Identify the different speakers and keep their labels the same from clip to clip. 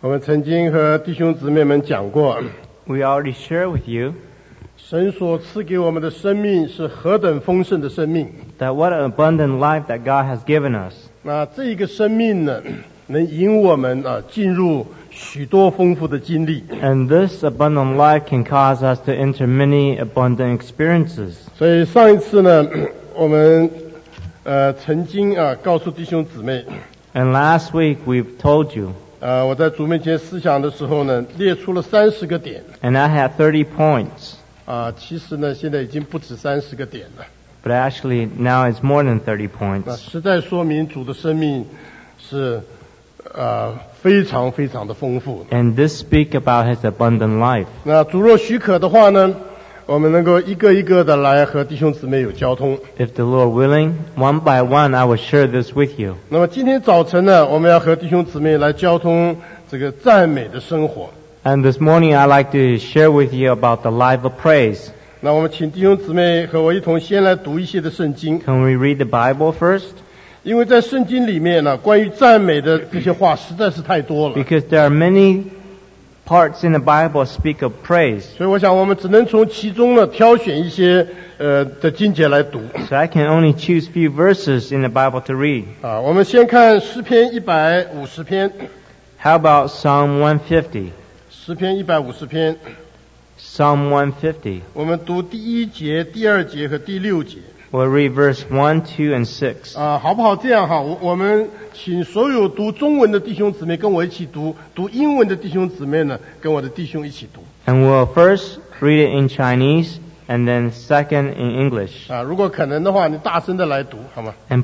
Speaker 1: 我们曾经和弟兄姊妹们讲过，
Speaker 2: We already shared with you
Speaker 1: 神所赐给我们的生命是何等丰盛的生命。
Speaker 2: that what an abundant life that God has given us.
Speaker 1: 那这一个生命呢，能引我们进入许多丰富的经历。
Speaker 2: And this abundant life can cause us to enter many abundant experiences.
Speaker 1: 所以上一次呢，我们曾经告诉弟兄姊妹，
Speaker 2: And last week we've told you,
Speaker 1: 我在主面前思想的时候呢，列出了30个点。
Speaker 2: and I had 30 points,
Speaker 1: 其实呢，现在已经不止30个点了。
Speaker 2: but actually now it's more than 30
Speaker 1: 那
Speaker 2: points.
Speaker 1: 实在说明主的生命是非常非常的丰富。
Speaker 2: And this speak about His abundant life.
Speaker 1: 那主若许可的话呢，我们能够一个一个的来和弟兄姊妹有交通。
Speaker 2: If the Lord willing, one by one I will share this with you.
Speaker 1: 那么今天早晨呢，我们要和弟兄姊妹来交通这个赞美的生活。
Speaker 2: And this morning I'd like to share with you about the life of praise.
Speaker 1: 那我们请弟兄姊妹和我一同先来读一些的圣经，
Speaker 2: Can we read the Bible first?
Speaker 1: 因为在圣经里面呢，关于赞美的这些话实在是太多了，
Speaker 2: Because there are many parts in the Bible speak of praise.
Speaker 1: 所以我想我们只能从其中呢挑选一些的经节来读。
Speaker 2: So I can only choose few verses in the Bible to read.
Speaker 1: 我们先看诗篇150篇，
Speaker 2: How about Psalm 150?
Speaker 1: 诗篇150篇，
Speaker 2: Psalm 150.
Speaker 1: 我们读第1节、第2节和第6节。
Speaker 2: We'll read verse 1, 2, and 6.
Speaker 1: 好不好？这样哈，我们请所有读中文的弟兄姊妹跟我一起读，读英文的弟兄姊妹呢，跟我的弟兄一起读。
Speaker 2: And we'll first read it in Chinese and then second in English.
Speaker 1: 如果可能的话，你大声的来读，好吗？
Speaker 2: And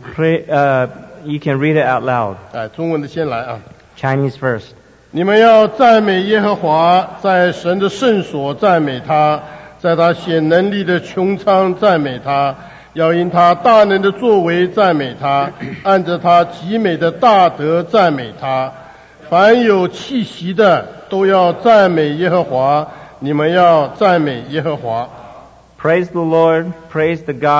Speaker 2: you can read it out loud.
Speaker 1: 中文的先来啊。
Speaker 2: Chinese first.
Speaker 1: 你们要赞美耶和华，在神的圣所赞美他，在他显能力的穹苍赞美他，要因他大能的作为赞美他，按着他极美的大德赞美他。凡有气息的都要赞美耶和华，你们要赞美耶和华。
Speaker 2: Praise the Lord, praise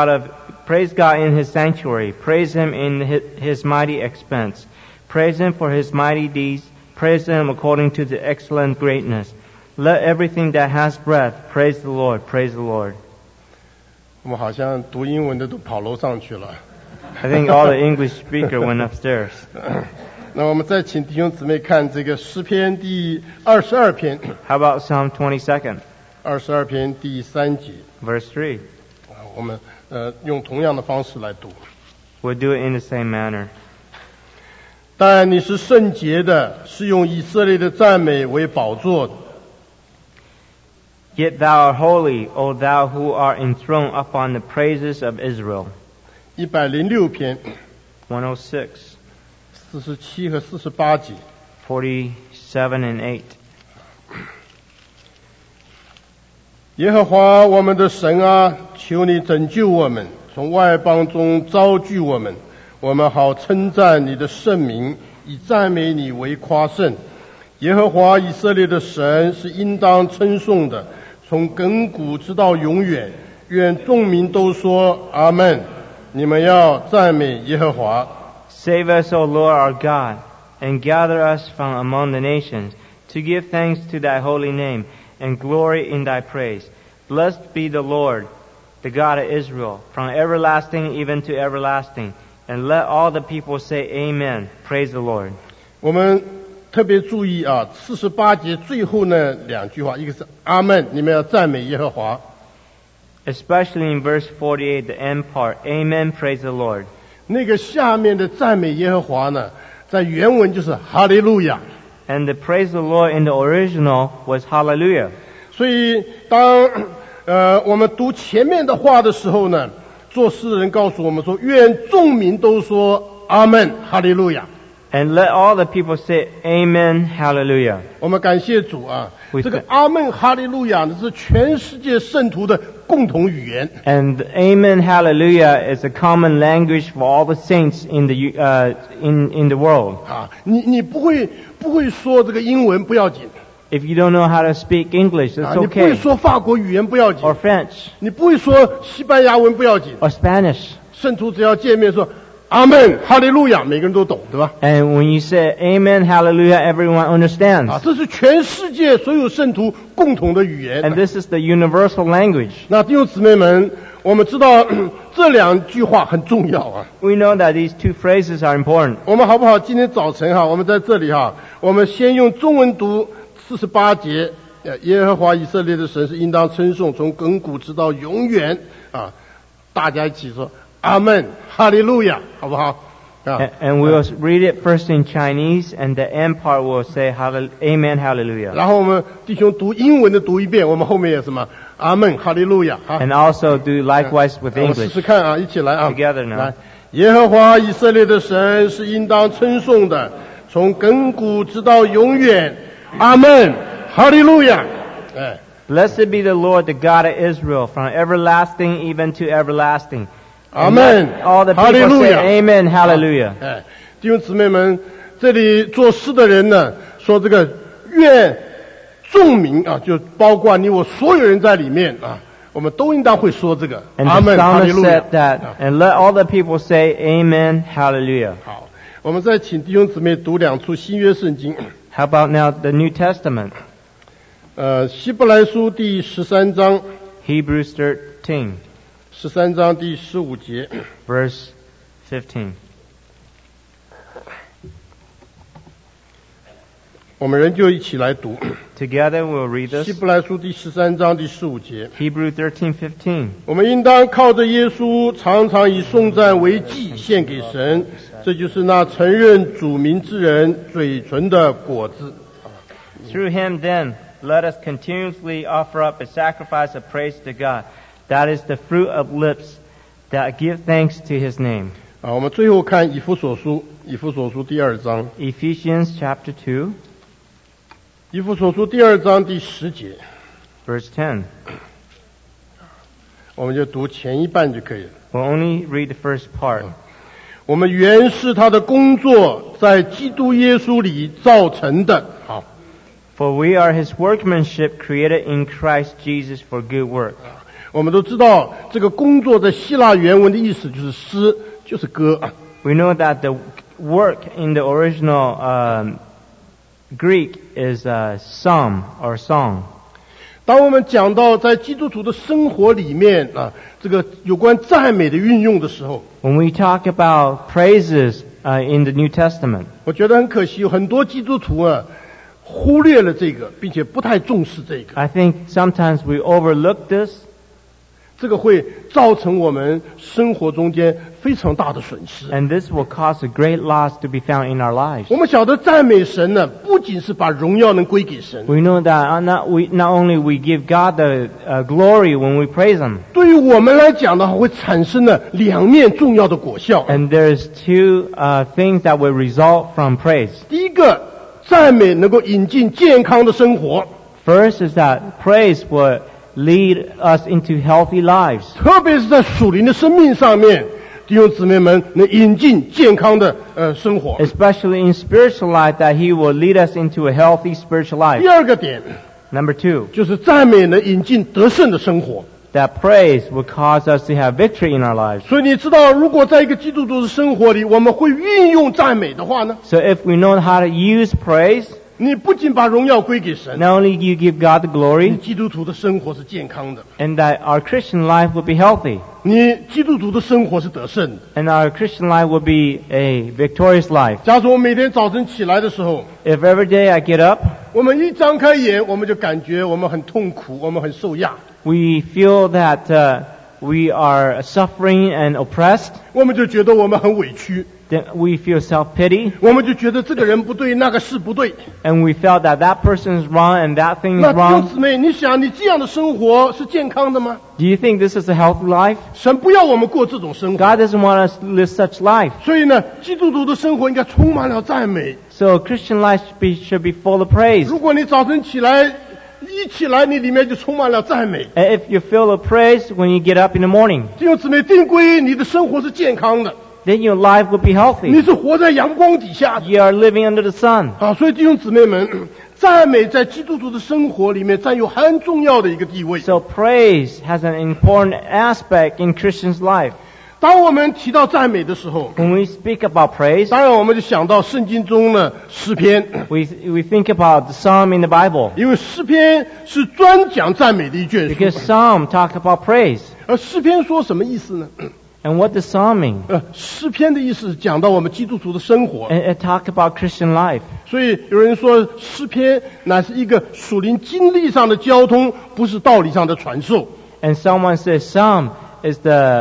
Speaker 2: God in His sanctuary, praise Him in His mighty expense, praise Him for His mighty deeds, praise Him according to the excellent greatness. Let everything that has breath praise the Lord, praise the Lord.
Speaker 1: 我们好像读英文的都跑楼上去了。
Speaker 2: I think all the English speaker went upstairs.
Speaker 1: 那我们再请弟兄姊妹看这个诗篇第22篇。
Speaker 2: How about Psalm 22nd,
Speaker 1: 22篇第3节。
Speaker 2: verse 3?
Speaker 1: 我们用同样的方式来读。
Speaker 2: We'll do it in the same manner.
Speaker 1: 但你是圣洁的，是用以色列的赞美为宝座的。
Speaker 2: Yet thou art holy, O thou who art enthroned upon the praises of Israel.
Speaker 1: 106篇
Speaker 2: 106,
Speaker 1: 47和48节。
Speaker 2: 47 and 8.
Speaker 1: 耶和华我们的神啊，求你拯救我们，从外邦中招聚我们，我们好称赞你的圣名，以赞美你为夸胜。耶和华以色列的神是应当称颂的，从亘古直到永远。愿众民都说阿们。你们要赞美耶和华。
Speaker 2: Save us, O Lord our God, and gather us from among the nations, to give thanks to thy holy name, and glory in thy praise. Blessed be the Lord, the God of Israel, from everlasting even to everlasting. And let all the people say Amen. Praise the Lord.
Speaker 1: 我们特别注意48节最后那2句话，一个是阿们，你们要赞美耶和华。
Speaker 2: Especially in verse 48, the end part. Amen. Praise the Lord.
Speaker 1: 那个下面的赞美耶和华呢，在原文就是哈利路亚。
Speaker 2: And the praise the Lord in the original was hallelujah.
Speaker 1: 所以当我们读前面的话的时候呢，作诗人告诉我们说，愿众民都说阿们，哈利路亚。
Speaker 2: And let all the people say Amen. Hallelujah.
Speaker 1: 我们感谢主啊，这个阿们哈利路亚呢是全世界圣徒的共同语言。
Speaker 2: And Amen, Hallelujah is a common language for all the saints in the world.
Speaker 1: 你不会说这个英文不要紧，
Speaker 2: If you don't know how to speak English, it's
Speaker 1: 你不会
Speaker 2: okay.
Speaker 1: 说法国语言不要紧，
Speaker 2: Or French,
Speaker 1: 你不会说西班牙文不要紧，
Speaker 2: or Spanish.
Speaker 1: 圣徒只要见面说阿门，哈利路亚，每个人都懂，对吧？
Speaker 2: And when you say Amen, Hallelujah, everyone understands.
Speaker 1: 这是全世界所有圣徒共同的语言。
Speaker 2: And this is the universal language.
Speaker 1: 那弟兄姊妹们，我们知道这两句话很重要啊。
Speaker 2: We know that these two phrases are important.
Speaker 1: 我们好不好？今天早晨我们在这里我们先用中文读48节。耶和华以色列的神是应当称颂，从亘古直到永远啊！大家一起说阿门，哈利路亚，好不好？
Speaker 2: And we will read it first in Chinese, and the end part will say Amen, Hallelujah.
Speaker 1: 然后我们弟兄读英文的读一遍，我们后面也什么阿门，哈利路亚。
Speaker 2: And also do likewise with
Speaker 1: 我们试
Speaker 2: English.
Speaker 1: 试看一起来
Speaker 2: Together now.
Speaker 1: 来，耶和华以色列的神是应当称颂的，从亘古直到永远，阿门，哈利路亚。
Speaker 2: Blessed be the Lord, the God of Israel, from everlasting even to everlasting.
Speaker 1: 阿门，
Speaker 2: All the
Speaker 1: 哈利
Speaker 2: people
Speaker 1: 路
Speaker 2: say
Speaker 1: 亚。
Speaker 2: Amen, Hallelujah.
Speaker 1: 弟兄姊妹们，这里作诗的人呢，说这个愿众民就包括你我所有人在里面我们都应当会说这个
Speaker 2: And
Speaker 1: 阿
Speaker 2: the
Speaker 1: 门，哈利
Speaker 2: psalmist
Speaker 1: 路亚
Speaker 2: said。that, and let all the people say Amen, Hallelujah.
Speaker 1: 好，我们再请弟兄姊妹读2处新约圣经。
Speaker 2: How about now the New Testament?
Speaker 1: 希伯来书第13章
Speaker 2: Hebrews 13,
Speaker 1: ，13章第15节。
Speaker 2: verse 15.
Speaker 1: 我们人就一起来读
Speaker 2: Together we'll read
Speaker 1: 希
Speaker 2: this.
Speaker 1: 伯来书第13章第15节。
Speaker 2: Hebrews 13:15.
Speaker 1: 我们应当靠着耶稣，常常以颂赞为祭献给神，这就是那承认主名之人嘴唇的果子。
Speaker 2: Through him then, let us continuously offer up a sacrifice of praise to God. That is the fruit of lips that give thanks to his name.
Speaker 1: 我们最后看以弗所书，以弗所书第2章，
Speaker 2: Ephesians chapter 2,
Speaker 1: 以弗所书第2章第10节，
Speaker 2: verse 10.
Speaker 1: 我们就读前一半就可以了。
Speaker 2: We'll only read the first part.
Speaker 1: 我们原是他的工作，在基督耶稣里造成的。好，
Speaker 2: For we are his workmanship created in Christ Jesus for good work.
Speaker 1: 我们都知道这个工作在希腊原文的意思就是诗，就是歌。
Speaker 2: We know that the work in the original Greek is psalm or song.
Speaker 1: 当我们讲到在基督徒的生活里面这个有关赞美的运用的时候，
Speaker 2: When we talk about praises in the New Testament,
Speaker 1: 我觉得很可惜，有很多基督徒忽略了这个，并且不太重视这个，
Speaker 2: I think sometimes we overlook this,
Speaker 1: 这个会造成我们生活中间非常大的损失。
Speaker 2: and this will cause a great loss to be found in our lives.
Speaker 1: 我们晓得赞美神呢，不仅是把荣耀能归给神，
Speaker 2: We know that not only we give God the glory when we praise Him,
Speaker 1: 对于我们来讲的话，会产生了两面重要的果效。
Speaker 2: and there's two things that will result from praise.
Speaker 1: 第一个，赞美能够引进健康的生活，
Speaker 2: First is that praise will lead us into healthy lives,
Speaker 1: 特别是在属灵的生命上面，弟兄姊妹们能引进健康的生活。
Speaker 2: especially in spiritual life, that He will lead us into a healthy spiritual
Speaker 1: 第
Speaker 2: life.
Speaker 1: 二个点
Speaker 2: Number two,
Speaker 1: 就是赞美能引进得胜的生活。
Speaker 2: that praise will cause us to have victory in our lives.
Speaker 1: 所以你知道，如果在一个基督徒的生活里，我们会运用赞美的话呢，
Speaker 2: So if we know how to use praise,
Speaker 1: 你不仅把荣耀归给神，
Speaker 2: not only you give God the
Speaker 1: 你
Speaker 2: glory,
Speaker 1: 基督徒的生活是健康的，
Speaker 2: and that our Christian life will be healthy,
Speaker 1: 你基督徒的生活是得胜的。
Speaker 2: and our Christian life will be a victorious life.
Speaker 1: 假如我每天早晨起来的时候，
Speaker 2: If every day I get up,
Speaker 1: 我们一张开眼，我们就感觉我们很痛苦，我们很受压，
Speaker 2: we feel that we are suffering and oppressed,
Speaker 1: 我们就觉得我们很委屈，
Speaker 2: then we feel self-pity,
Speaker 1: 我们就觉得这个人不对，那个事不对。
Speaker 2: and we felt that that person is wrong and that thing is
Speaker 1: 那弟兄
Speaker 2: wrong.
Speaker 1: 姊妹，你想你这样的生活是健康的吗？
Speaker 2: Do you think this is a healthy life?
Speaker 1: 神不要我们过这种生活。
Speaker 2: God doesn't want us to live such life.
Speaker 1: 所以呢，基督徒的生活应该充满了赞美。
Speaker 2: So Christian life should be full of praise.
Speaker 1: 如果你早晨起来，一起来，你里面就充满了赞美。
Speaker 2: And if you feel of praise when you get up in the morning,
Speaker 1: 弟兄姊妹，定规你的生活是健康的，
Speaker 2: then your life will be
Speaker 1: 你
Speaker 2: healthy.
Speaker 1: 是活在阳光底下的。
Speaker 2: You are living under the sun.
Speaker 1: 所以弟兄姊妹们，赞美在基督徒的生活里面占有很重要的一个地位。
Speaker 2: So praise has an important aspect in Christian's life.
Speaker 1: 当我们提到赞美的时候，
Speaker 2: When we speak about praise,
Speaker 1: 当然我们就想到圣经中的诗篇，
Speaker 2: we think about the psalm in the Bible.
Speaker 1: 因为诗篇是专讲赞美的一卷
Speaker 2: Because
Speaker 1: 书。
Speaker 2: psalm talk about praise.
Speaker 1: 而诗篇说什么意思呢？
Speaker 2: And what does psalm mean?
Speaker 1: 诗篇的意思是讲到我们基督徒的生活，
Speaker 2: It talk about Christian life.
Speaker 1: 所以有人说诗篇乃是一个属灵经历上的交通，不是道理上的传授。
Speaker 2: And someone says psalm is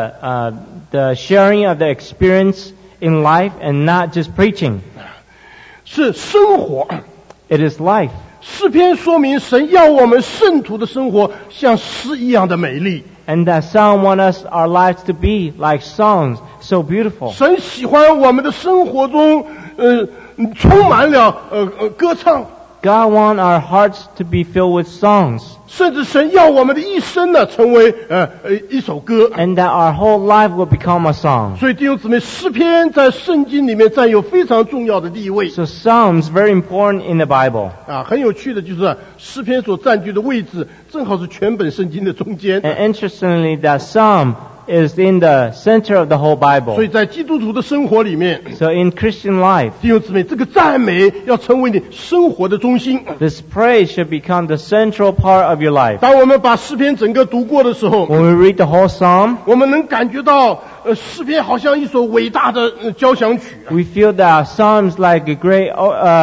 Speaker 2: the sharing of the experience in life and not just preaching.
Speaker 1: 是生活。
Speaker 2: It is life.
Speaker 1: 诗篇说明神要我们圣徒的生活像诗一样的美丽。
Speaker 2: And that psalm want us our lives to be like songs, so beautiful.
Speaker 1: 神喜欢我们的生活中，充满了歌唱。
Speaker 2: God want our hearts to be filled with songs.
Speaker 1: 甚至神要我们的一生呢，成为一首歌。
Speaker 2: And that our whole life will become a song.
Speaker 1: 所以弟兄姊妹，诗篇在圣经里面占有非常重要的地位。
Speaker 2: So psalms very important in the Bible.
Speaker 1: 很有趣的就是诗篇所占据的位置，正好是全本圣经的中间。
Speaker 2: And interestingly, that psalm is in the center of the whole
Speaker 1: 所以
Speaker 2: Bible.
Speaker 1: 在基督徒的生活里面，
Speaker 2: So in Christian life,
Speaker 1: 弟兄姊妹，这个赞美要成为你生活的中心。
Speaker 2: this praise should become the central part of your life.
Speaker 1: 当我们把诗篇整个读过的时候，
Speaker 2: When we read the whole psalm,
Speaker 1: 我们能感觉到，诗篇好像一首伟大的交响曲。
Speaker 2: we feel that psalms like a great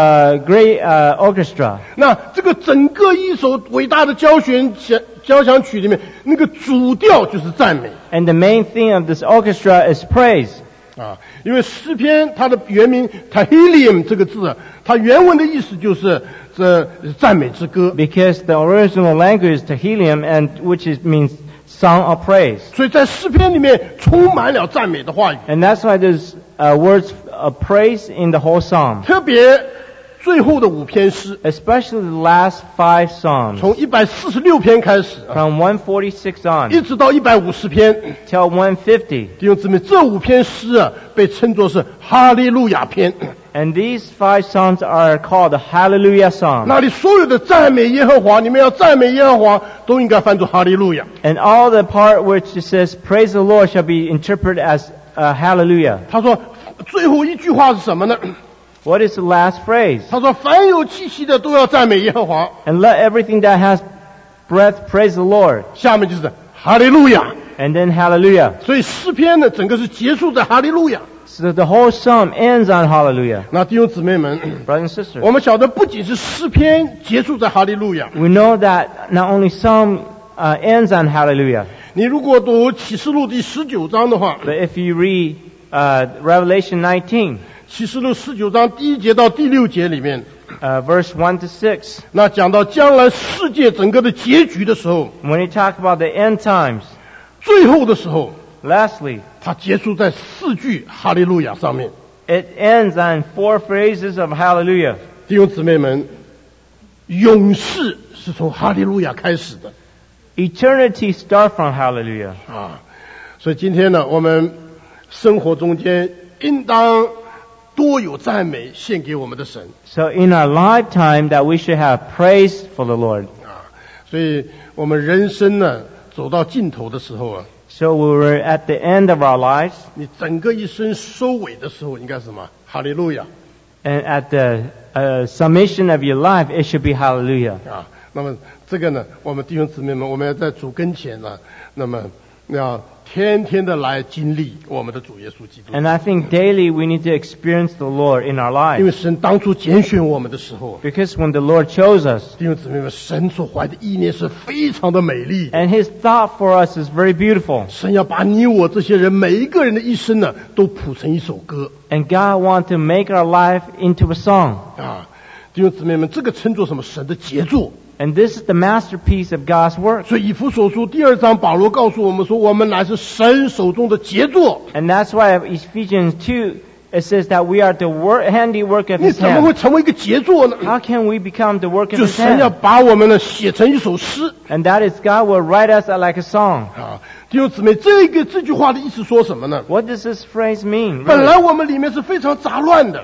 Speaker 2: orchestra.
Speaker 1: 那这个整个一首伟大的交响曲里面，那个主调就是赞美。
Speaker 2: And the main theme of this orchestra is praise.
Speaker 1: 因为诗篇它的原名 Tehillim 这个字，它原文的意思就是这赞美之歌。
Speaker 2: Because the original language is Tehillim, and which means song of praise.
Speaker 1: 所以在诗篇里面充满了赞美的话语，
Speaker 2: And that's why there's words of praise in the whole psalm.
Speaker 1: 特别最后的5篇诗，
Speaker 2: Especially the last 5 psalms.
Speaker 1: 从146篇开始，
Speaker 2: From 146
Speaker 1: 一
Speaker 2: on
Speaker 1: 直到150篇。
Speaker 2: till 150.
Speaker 1: 弟兄姊妹，这5篇诗被称作是哈利路亚篇。
Speaker 2: And these 5 psalms are called the Hallelujah psalm.
Speaker 1: 那里所有的赞美耶和华，你们要赞美耶和华，都应该翻作哈利路亚。
Speaker 2: And all the part which it says, praise the Lord, shall be interpreted as Hallelujah.
Speaker 1: 他说最后一句话是什么呢？
Speaker 2: What is the last phrase?
Speaker 1: 他说凡有气息的都要赞美耶和华。
Speaker 2: And let everything that has breath praise the Lord.
Speaker 1: 下面就是哈利路亚。
Speaker 2: And then Hallelujah.
Speaker 1: 所以诗篇呢，整个是结束在哈利路亚。
Speaker 2: So the whole psalm ends on Hallelujah.
Speaker 1: 那弟兄姊妹们，
Speaker 2: Brothers and sisters,
Speaker 1: 我们晓得不仅是诗篇结束在哈利路亚，
Speaker 2: we know that not only psalm ends on Hallelujah,
Speaker 1: 你如果读启示录第19章的话，
Speaker 2: but if you read Revelation 19,
Speaker 1: 启示录19章第1节到第6节里面，
Speaker 2: verse 1 to 6,
Speaker 1: 那讲到将来世界整个的结局的时候，
Speaker 2: when you talk about the end times,
Speaker 1: 最后的时候，
Speaker 2: lastly,
Speaker 1: 它结束在4句哈利路亚上面。
Speaker 2: it ends on 4 phrases of Hallelujah.
Speaker 1: 弟兄姊妹们，永世是从哈利路亚开始的
Speaker 2: Eternity starts from Hallelujah.
Speaker 1: 所以今天呢，我们生活中间应当多有赞美献给我们的神
Speaker 2: So in our lifetime that we should have praise for the Lord.
Speaker 1: 所以我们人生呢走到尽头的时候
Speaker 2: So we were at the end of our lives,
Speaker 1: 你整个一生收尾的时候应该是什么？哈利路亚
Speaker 2: and at the summation of your life, it should be Hallelujah.
Speaker 1: 那么这个呢，我们弟兄姊妹们，我们要在主跟前呢，那么要天天的来经历我们的主耶稣基督。
Speaker 2: And I think daily we need to experience the Lord in our
Speaker 1: 因为
Speaker 2: lives.
Speaker 1: 神当初拣选我们的时候，
Speaker 2: Because when the Lord chose us,
Speaker 1: 弟兄姊妹们，神所怀的意念是非常的美丽。
Speaker 2: and His thought for us is very beautiful.
Speaker 1: 神要把你我这些人每一个人的一生呢，都谱成一首歌
Speaker 2: And God wants to make our life into a song.
Speaker 1: 弟兄姊妹们，这个称作什么？神的杰作。
Speaker 2: And this is the masterpiece of God's work.
Speaker 1: 所以以弗所书第2章，保罗告诉我们说，我们乃是神手中的杰作。
Speaker 2: And that's why Ephesians 2, it says that we are the handiwork of
Speaker 1: 你
Speaker 2: His
Speaker 1: 怎么会
Speaker 2: hand.
Speaker 1: 成为一个杰作呢？
Speaker 2: How can we become the work of
Speaker 1: 就
Speaker 2: His
Speaker 1: 神要
Speaker 2: hand?
Speaker 1: 把我们呢写成一首诗
Speaker 2: And that is God will write us like a song.
Speaker 1: 弟兄姊妹，这句话的意思说什么呢？
Speaker 2: What does this phrase mean?
Speaker 1: 本
Speaker 2: Really?
Speaker 1: 来我们里面是非常杂乱的，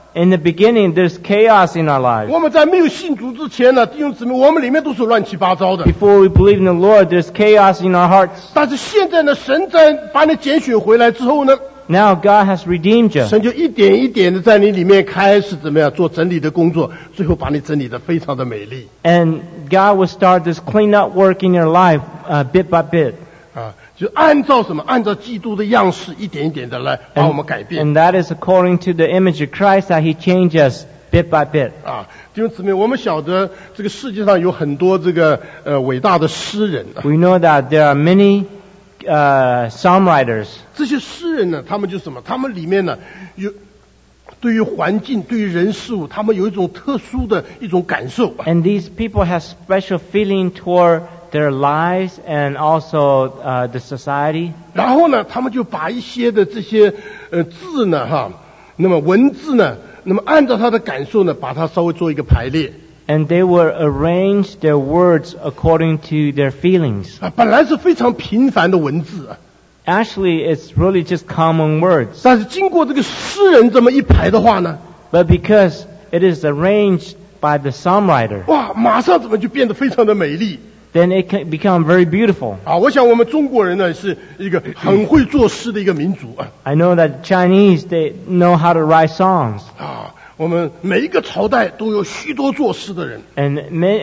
Speaker 2: In the beginning, there's chaos in our lives.
Speaker 1: 我们在没有信主之前呢，弟兄姊妹，我们里面都是乱七八糟的。
Speaker 2: Before we believe in the Lord, there's chaos in our hearts.
Speaker 1: 但是现在呢，神在把你拣选回来之后呢，
Speaker 2: Now God has redeemed you.
Speaker 1: 神就一点一点的在你里面开始怎么样做整理的工作，最后把你整理得非常的美丽。
Speaker 2: And God will start this clean-up work in your life bit by bit.
Speaker 1: 啊，就按照什么？按照基督的样式，一点一点的来把我们改变。
Speaker 2: And that is according to the image of Christ that He changes us bit by bit.
Speaker 1: 啊，弟兄姊妹，我们晓得这个世界上有很多这个伟大的诗人啊，
Speaker 2: We know that there are many psalm writers.
Speaker 1: 这些诗人呢，他们就是什么？他们里面呢有对于环境、对于人事物，他们有一种特殊的一种感受啊。
Speaker 2: And these people have special feeling toward their lives and also the society.
Speaker 1: 然后呢，他们就把一些的这些字呢，哈，那么文字呢，那么按照他的感受呢，把它稍微做一个排列。
Speaker 2: And they will arrange their words according to their feelings.
Speaker 1: 啊，本来是非常平凡的文字啊，
Speaker 2: Actually, it's really just common words.
Speaker 1: 但是经过这个诗人这么一排的话呢，
Speaker 2: But because it is arranged by the psalm writer,
Speaker 1: 哇，马上怎么就变得非常的美丽
Speaker 2: then it can become very beautiful.
Speaker 1: 啊！我想我们中国人呢是一个很会作诗的一个民族啊
Speaker 2: I know that Chinese, they know how to write songs.
Speaker 1: 啊！我们每一个朝代都有许多作诗的人。
Speaker 2: And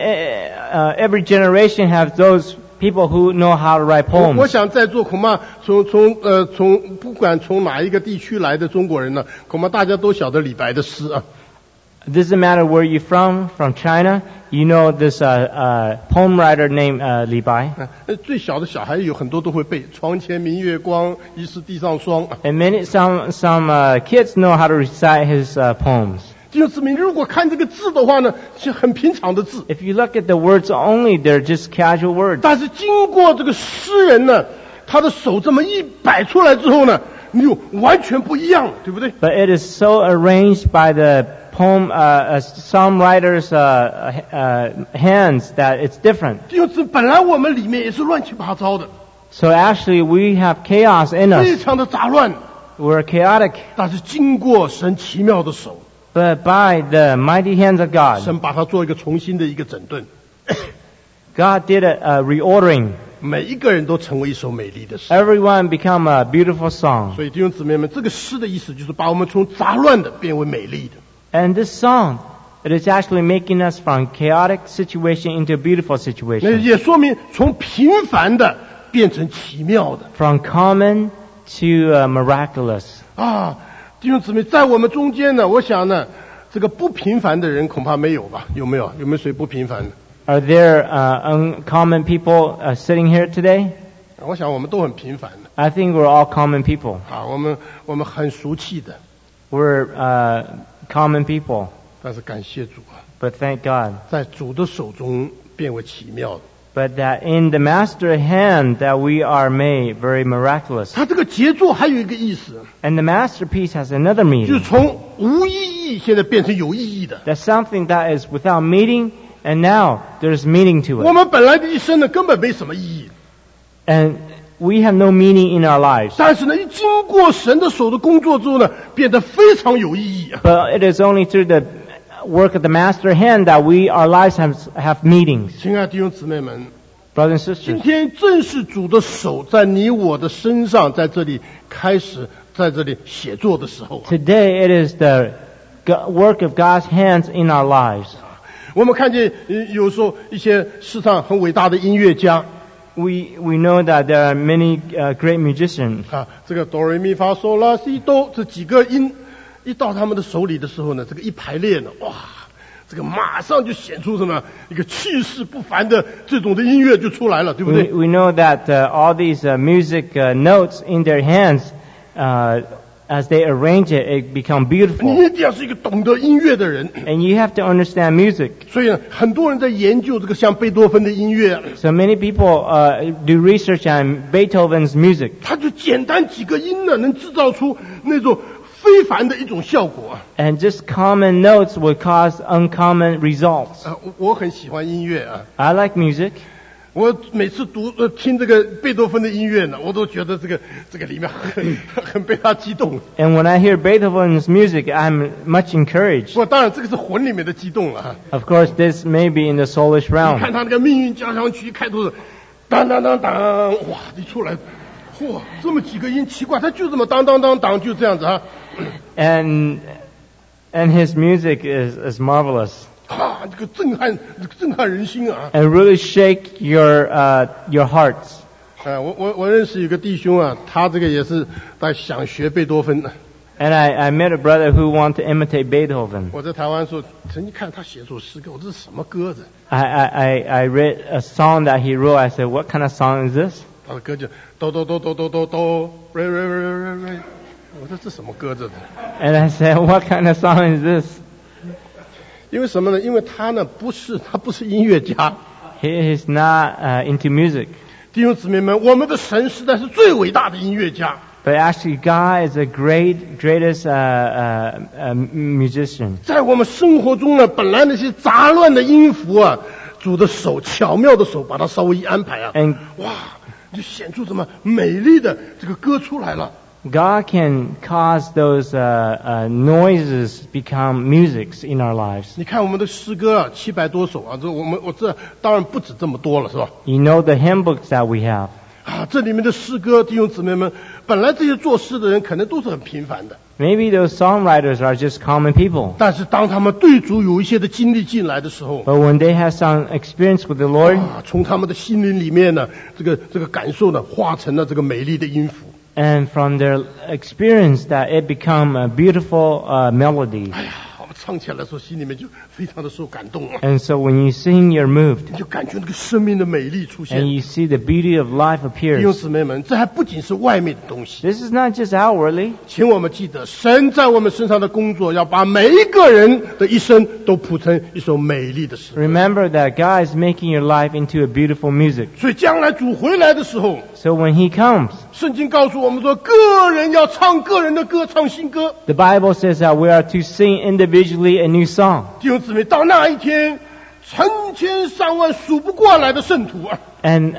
Speaker 2: every generation has those people who know how to write
Speaker 1: 我
Speaker 2: poems.
Speaker 1: 想在座恐怕从不管从哪一个地区来的中国人呢，恐怕大家都晓得李白的诗啊。
Speaker 2: It doesn't matter where you're from China, you know this poem writer named Li Bai.
Speaker 1: 最小的小孩有很多都会背“床前明月光，疑是地上霜”。
Speaker 2: And some kids know how to recite his poems.
Speaker 1: 弟兄姊妹，如果看这个字的话呢，是很平常的字，
Speaker 2: If you look at the words only, they're just casual words.
Speaker 1: 但是经过这个诗人呢，他的手这么一摆出来之后呢，你就完全不一样了，对不对？
Speaker 2: But it is so arranged by the poem psalm writer's hands that it's different.
Speaker 1: 弟兄姊妹，本来我们里面也是乱七八糟的，
Speaker 2: So actually, we have chaos in
Speaker 1: 非
Speaker 2: us.
Speaker 1: 常的杂乱，
Speaker 2: We're chaotic.
Speaker 1: 但是经过神奇妙的手，
Speaker 2: But by the mighty hands of God,
Speaker 1: 神把它做一个重新的一个整顿，
Speaker 2: God did a reordering.
Speaker 1: 每一个人都成为一首美丽的诗。
Speaker 2: Everyone become a beautiful song.
Speaker 1: 所以弟兄姊妹们，这个诗的意思就是把我们从杂乱的变为美丽的。
Speaker 2: And this song, it is actually making us from chaotic situation into a beautiful
Speaker 1: 那
Speaker 2: situation.
Speaker 1: 也说明从平凡的变成奇妙的
Speaker 2: From common to miraculous.
Speaker 1: 啊！弟兄姊妹，在我们中间呢，我想呢，这个不平凡的人恐怕没有吧？有没有？有没有谁不平凡的？
Speaker 2: Are there uncommon people sitting here today?
Speaker 1: 我想我们都很平凡的
Speaker 2: I think we're all common people.
Speaker 1: 啊，我们很俗气的，
Speaker 2: We're common people.
Speaker 1: 但是感谢主啊，
Speaker 2: But thank God.
Speaker 1: 在主的手中变为奇妙的。
Speaker 2: But that in the master hand that we are made very miraculous.
Speaker 1: 他这个杰作还有一个意思，
Speaker 2: And the masterpiece has another
Speaker 1: 就是
Speaker 2: meaning.
Speaker 1: 从无意义现在变成有意义的。
Speaker 2: That's something that is without meaning, and now there's meaning to
Speaker 1: 我
Speaker 2: it.
Speaker 1: 们本来的一生呢，根本没什么意义，
Speaker 2: And we have no meaning in our lives.
Speaker 1: 但是呢，一经过神的手的工作之后呢，变得非常有意义。
Speaker 2: But it is only through the work of the master hand that our lives have meanings.
Speaker 1: 亲爱的弟兄姊妹们，
Speaker 2: Brothers and
Speaker 1: 今
Speaker 2: sisters,
Speaker 1: 天正是主的手在你我的身上，在这里开始在这里写作的时候。
Speaker 2: today it is the work of God's hands in our lives.
Speaker 1: 我们看见有时候一些世上很伟大的音乐家
Speaker 2: We know that there are many great musicians.
Speaker 1: 啊，这个哆来咪发嗦拉西哆这几个音一到他们的手里的时候呢，这个一排列呢，哇，这个马上就显出什么一个气势不凡的这种的音乐就出来了，对不对？
Speaker 2: We know that all these music notes in their hands, as they arrange it, it become
Speaker 1: 你
Speaker 2: beautiful.
Speaker 1: 一定要是一个懂得音乐的人，
Speaker 2: And you have to understand music.
Speaker 1: 所以呢，很多人在研究这个像贝多芬的音乐，
Speaker 2: So many people do research on Beethoven's music.
Speaker 1: 他就简单几个音呢，能制造出那种非凡的一种效果啊！
Speaker 2: And just common notes will cause uncommon results.
Speaker 1: 我很喜欢音乐啊，
Speaker 2: I like music.
Speaker 1: 我每次听这个贝多芬的音乐呢，我都觉得这个里面很被他激动。
Speaker 2: And when I hear Beethoven's music, I'm much encouraged.
Speaker 1: 不过当然这个是魂里面的激动了。
Speaker 2: Of course, this may be in the soulish
Speaker 1: 你
Speaker 2: realm.
Speaker 1: 看他那个命运交响曲开头是当当当当，哇，一出来，嚯，这么几个音奇怪，他就这么当当当当，就这样子啊。
Speaker 2: And his music is marvelous.
Speaker 1: 这个震撼人心啊！
Speaker 2: And really shake your hearts.
Speaker 1: 我认识有个弟兄啊，他这个也是在想学贝多芬。
Speaker 2: And I met a brother who wanted to imitate Beethoven.
Speaker 1: 我在台湾说，曾经看他写首诗歌，我这是什么歌子？
Speaker 2: I read a song that he wrote. I said, "What kind of song is this?"
Speaker 1: 他的歌就哆哆哆哆哆哆哆，瑞瑞瑞瑞瑞瑞。我说这什么歌子？
Speaker 2: And I said, "What kind of song is this?"
Speaker 1: 因为什么呢？因为他不是音乐家。
Speaker 2: He is not into music.
Speaker 1: 弟兄姊妹们，我们的神实在是最伟大的音乐家。
Speaker 2: But actually, God is the greatest musician.
Speaker 1: 在我们生活中呢，本来那些杂乱的音符啊，主的手巧妙的手把它稍微一安排啊，
Speaker 2: And
Speaker 1: 哇，就显出什么美丽的这个歌出来了。
Speaker 2: God can cause those noises become musics in our lives.
Speaker 1: 你看我们的诗歌啊，700多首啊，我这当然不止这么多了，是吧？
Speaker 2: You know the hymn books that we have.
Speaker 1: 这里面的诗歌，弟兄姊妹们，本来这些作诗的人可能都是很平凡的，
Speaker 2: Maybe those songwriters are just common people.
Speaker 1: 但是当他们对主有一些的经历进来的时候，
Speaker 2: But when they have some experience with the Lord,
Speaker 1: 从他们的心灵里面呢，这个感受呢，化成了这个美丽的音符。
Speaker 2: and from their experience that it become a beautiful melody.
Speaker 1: 哎呀，我们唱起来的时候，心里面就非常的受感动啊！
Speaker 2: And so when you sing, you're moved.
Speaker 1: 你就感觉那个生命的美丽出
Speaker 2: And
Speaker 1: 现。
Speaker 2: you see the beauty of life
Speaker 1: 弟兄
Speaker 2: appears.
Speaker 1: 姊妹们，这还不仅是外面的东西，
Speaker 2: This is not just outwardly.
Speaker 1: 请我们记得，神在我们身上的工作，要把每一个人的一生都谱成一首美丽的诗歌。
Speaker 2: Remember that God is making your life into a beautiful music.
Speaker 1: 所以将来主回来的时候，
Speaker 2: So when He comes,
Speaker 1: 圣经告诉我们说，个人要唱个人的歌，唱新歌。
Speaker 2: the Bible says that we are to sing individually a new song.
Speaker 1: 弟兄姊妹，到那一天，成千上万数不过来的圣徒啊，
Speaker 2: And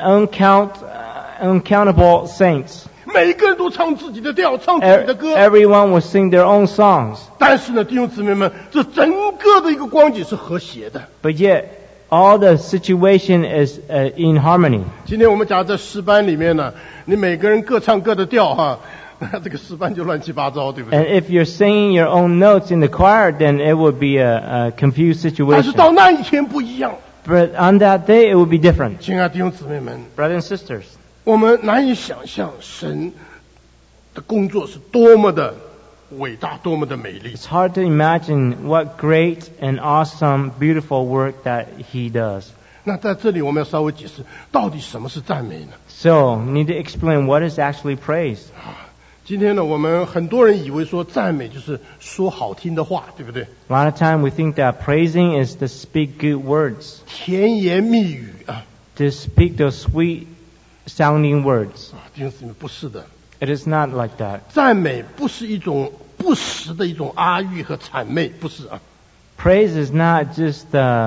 Speaker 2: uncountable saints.
Speaker 1: 每个人都唱自己的调，唱自己的歌。
Speaker 2: Everyone will sing their own songs.
Speaker 1: 但是呢，弟兄姊妹们，这整个的一个光景是和谐的。
Speaker 2: But yet, all the situation is in harmony.
Speaker 1: 今天我们讲在诗班里面呢，你每个人各唱各的调哈，那这个诗班就乱七八糟，对不
Speaker 2: And
Speaker 1: 对？
Speaker 2: if you're singing your own notes in the choir, then it would be a confused
Speaker 1: 但是
Speaker 2: situation.
Speaker 1: 到那一天不一样，
Speaker 2: But on that day, it would be different.
Speaker 1: 亲爱的弟兄姊妹们，
Speaker 2: Brothers and sisters,
Speaker 1: 我们难以想象神的工作是多么的伟大，多么的美丽。
Speaker 2: it's hard to imagine what great and awesome, beautiful work that He does.
Speaker 1: 那在这里我们要稍微解释，到底什么是赞美呢？
Speaker 2: So, need to explain what is actually praise.
Speaker 1: 今天呢，我们很多人以为说赞美就是说好听的话，对不对？
Speaker 2: A lot of time we think that praising is to speak good words,
Speaker 1: 甜言蜜语啊，
Speaker 2: to speak those sweet sounding words.
Speaker 1: 弟兄姊妹，不是的。
Speaker 2: It is not like that.
Speaker 1: 赞美不是一种不实的一种阿谀和谄媚，不是啊。
Speaker 2: Praise is not just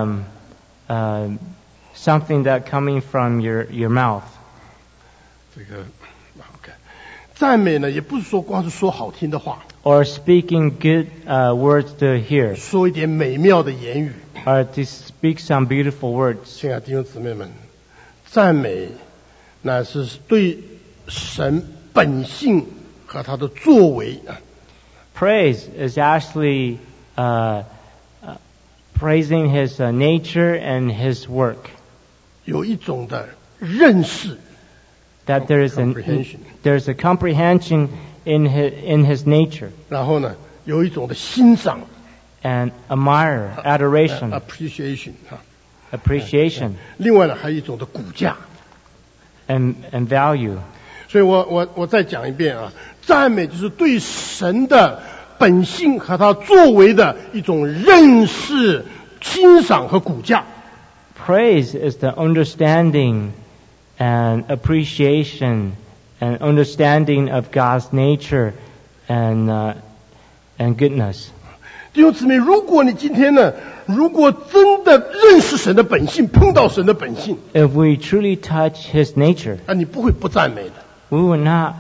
Speaker 2: something that coming from your mouth.
Speaker 1: 这个 OK， 赞美呢，也不是说光是说好听的话，
Speaker 2: Or speaking good words to hear,
Speaker 1: 说一点美妙的言语。
Speaker 2: or to speak some beautiful words.
Speaker 1: 亲爱的弟兄姊妹们，赞美乃是对神本性和他的作为啊，
Speaker 2: Praise is actually praising His nature and His work.
Speaker 1: 有一种的认识。
Speaker 2: That
Speaker 1: Comprehension.
Speaker 2: there's a comprehension in His nature
Speaker 1: 然后呢，有一种的欣赏
Speaker 2: and admire, adoration,
Speaker 1: appreciation 啊。
Speaker 2: appreciation,
Speaker 1: 另外呢，还有一种的骨架。
Speaker 2: and value.
Speaker 1: 所以我再讲一遍啊，赞美就是对神的本性和他作为的一种认识、欣赏和骨架。
Speaker 2: Praise is the understanding and appreciation and understanding of God's nature and goodness.
Speaker 1: 弟兄姊妹，如果你今天呢如果真的认识神的本性，碰到神的本性，
Speaker 2: if we truly touch His nature,
Speaker 1: 你不会不赞美的。
Speaker 2: we would not,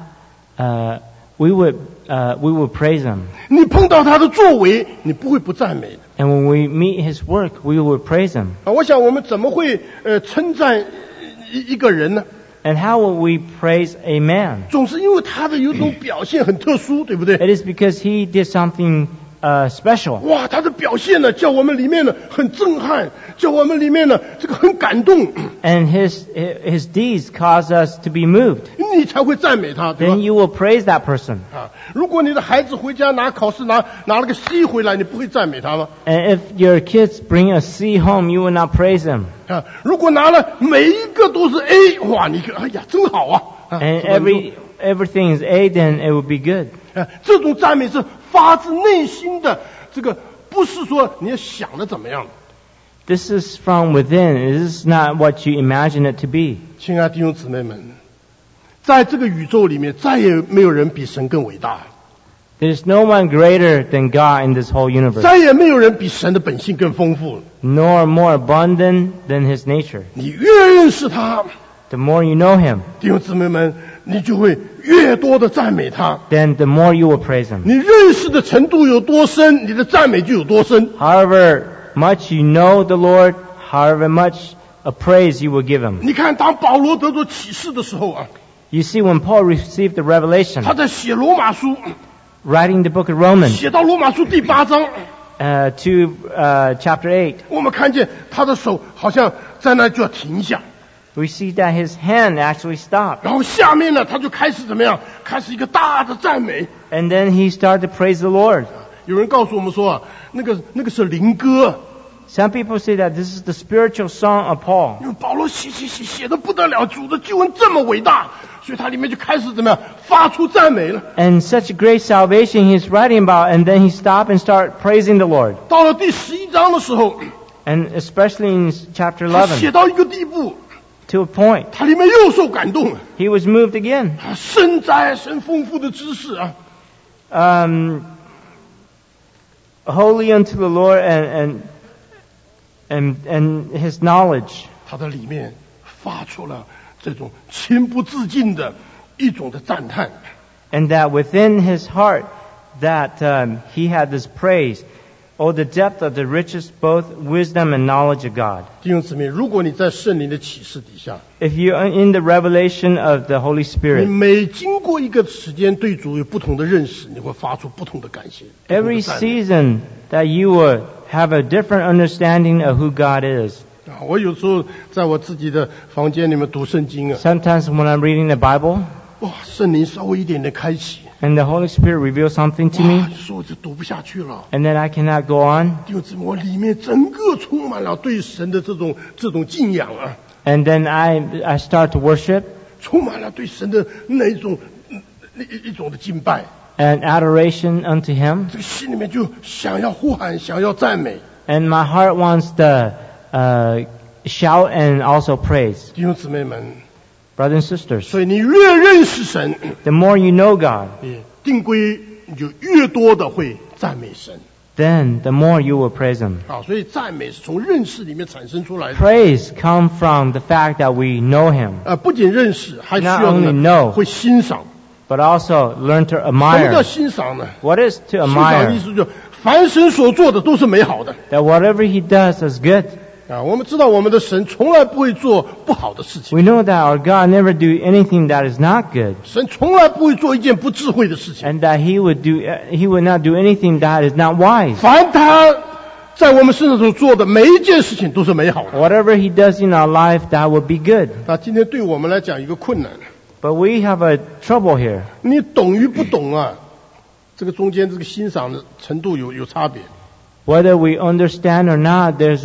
Speaker 2: we would praise Him.
Speaker 1: 你碰到他的作为，你不会不赞美的。
Speaker 2: And when we meet His work, we would praise Him.
Speaker 1: 我想我们怎么会称赞一个人呢？
Speaker 2: And how would we praise a man?
Speaker 1: 总是因为他的有一种表现很特殊，对不对？
Speaker 2: It is because he did something special.
Speaker 1: 哇，他的表现呢，叫我们里面呢很震撼，叫我们里面呢这个很感动，
Speaker 2: And his deeds cause us to be moved.
Speaker 1: 你才会赞美他，对吧
Speaker 2: Then？you will praise that person.
Speaker 1: 如果你的孩子回家拿考试拿了个 C 回来，你不会赞美他吗？
Speaker 2: And if your kids bring a C home, you will not praise them.
Speaker 1: 如果拿了每一个都是 A， 哇，你看，哎呀，真好啊！
Speaker 2: And everything is A, then it will be good.
Speaker 1: 这种赞美是发自内心的，这个不是说你想的怎么样。
Speaker 2: This is from within. This is not what you imagine it to be.
Speaker 1: 亲爱的弟兄姊妹们，在这个宇宙里面，再也没有人比神更伟大，
Speaker 2: There's no one greater than God in this whole universe,
Speaker 1: 再也没有人比神的本性更丰富。
Speaker 2: nor more abundant than His nature.
Speaker 1: 你越认识他，
Speaker 2: The more you know Him,
Speaker 1: 弟兄姊妹们，你就会越多的赞美他。
Speaker 2: then the more you will praise Him.
Speaker 1: 你认识的程度有多深，你的赞美就有多深。
Speaker 2: However much you know the Lord, however much a praise you will give Him.
Speaker 1: 你看，当保罗得着启示的时候啊，
Speaker 2: You see, when Paul received the revelation,
Speaker 1: 他在写罗马书，
Speaker 2: writing the book of Romans,
Speaker 1: 写到罗马书第8章，
Speaker 2: to chapter 8,
Speaker 1: 我们看见他的手好像在那就要停下，
Speaker 2: we see that his hand actually stopped.
Speaker 1: 然后下面呢，他就开始怎么样？开始一个大的赞美。
Speaker 2: And then he started to praise the Lord.
Speaker 1: 有人告诉我们说啊，那个是灵歌，
Speaker 2: Some people say that this is the spiritual song of Paul.
Speaker 1: 因为保罗写得不得了，主的救恩这么伟大，所以他里面就开始怎么样发出赞美了。
Speaker 2: And such a great salvation he's writing about, and then he stopped and started praising the Lord.
Speaker 1: 到了第11章的时候，
Speaker 2: And especially in chapter
Speaker 1: 他写
Speaker 2: 11,
Speaker 1: 到一个地步，
Speaker 2: to a point,
Speaker 1: 他里面又受感动了。
Speaker 2: he was moved again.
Speaker 1: 深哉神丰富的知识啊！
Speaker 2: Holy unto the Lord and his knowledge.
Speaker 1: 他的里面发出了这种情不自禁的一种的赞叹。
Speaker 2: And that within his heart, that he had this praise. Oh, the depth of the riches, both wisdom and knowledge of God.
Speaker 1: 弟兄姊妹，如果你在圣灵的启示底下，
Speaker 2: If you are in the revelation of the Holy
Speaker 1: 你
Speaker 2: Spirit,
Speaker 1: 每经过一个时间对主有不同的认识，你会发出不同的感谢。
Speaker 2: every
Speaker 1: 不同的赞美
Speaker 2: season that you will have a different understanding of who God is.
Speaker 1: 我有时候在我自己的房间里面读圣经啊，
Speaker 2: Sometimes when I'm reading the Bible
Speaker 1: 哇，圣灵稍微一点点开启，
Speaker 2: and the Holy Spirit reveals something to
Speaker 1: 哇，
Speaker 2: me,
Speaker 1: 说我就读不下去了。
Speaker 2: and then I cannot go on,
Speaker 1: 弟兄姊妹，我里面整个充满了对神的这种敬仰啊，
Speaker 2: and then I start to worship
Speaker 1: 充满了对神的那一种一种的敬拜，
Speaker 2: and adoration unto Him,
Speaker 1: 这个心里面就想要呼喊，想要赞美。
Speaker 2: and my heart wants to shout and also praise.
Speaker 1: 弟兄姊妹们，
Speaker 2: Brothers and sisters,
Speaker 1: 所以你越认识神，
Speaker 2: the more you know God,
Speaker 1: 你定规你就越多的会赞美神
Speaker 2: then the more you will praise Him.
Speaker 1: 啊。所以赞美是从认识里面产生出来的
Speaker 2: Praise comes from the fact that we know Him,
Speaker 1: 啊，不仅认识，还需
Speaker 2: Not
Speaker 1: 要
Speaker 2: only
Speaker 1: 呢
Speaker 2: know.
Speaker 1: 会欣赏。
Speaker 2: but also learn to
Speaker 1: 什么叫
Speaker 2: admire.
Speaker 1: 欣赏呢？
Speaker 2: What is to
Speaker 1: 欣赏的意
Speaker 2: admire?
Speaker 1: 思就是凡神所做的都是美好的
Speaker 2: That whatever He does is good.
Speaker 1: 啊。我们知道我们的神从来不会做不好的事情，
Speaker 2: We know that our God never do anything that is not good,
Speaker 1: 神从来不会做一件不智慧的事情。
Speaker 2: and that He would not do anything that is not wise.
Speaker 1: 凡他在我们身上所做的每一件事情都是美好的。
Speaker 2: Whatever He does in our life, that will be good.
Speaker 1: 那今天对我们来讲一个困难，
Speaker 2: But we have a trouble here.
Speaker 1: 你懂与不懂啊，这个中间这个欣赏的程度有差别。
Speaker 2: Whether we understand or not, there's